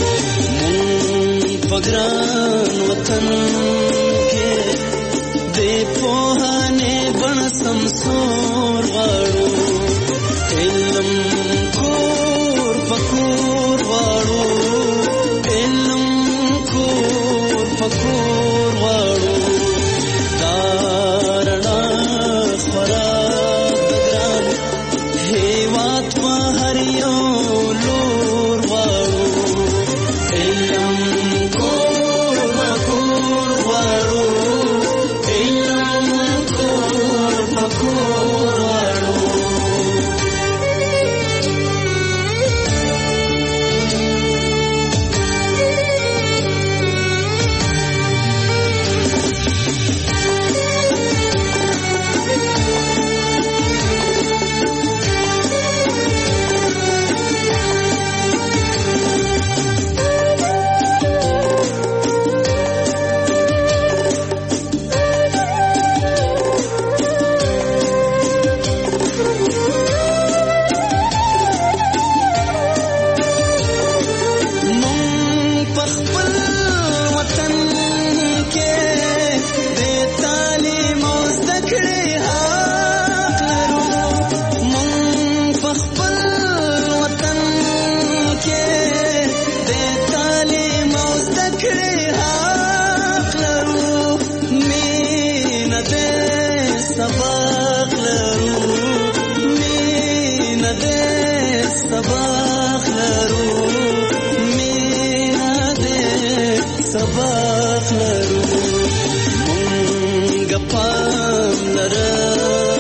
پگران وطن کے دے پوہانے بڑا سمسور غاڑو علم کور پکور غاڑو علم کور پکور غاڑو اخلرو مونږ پام لرو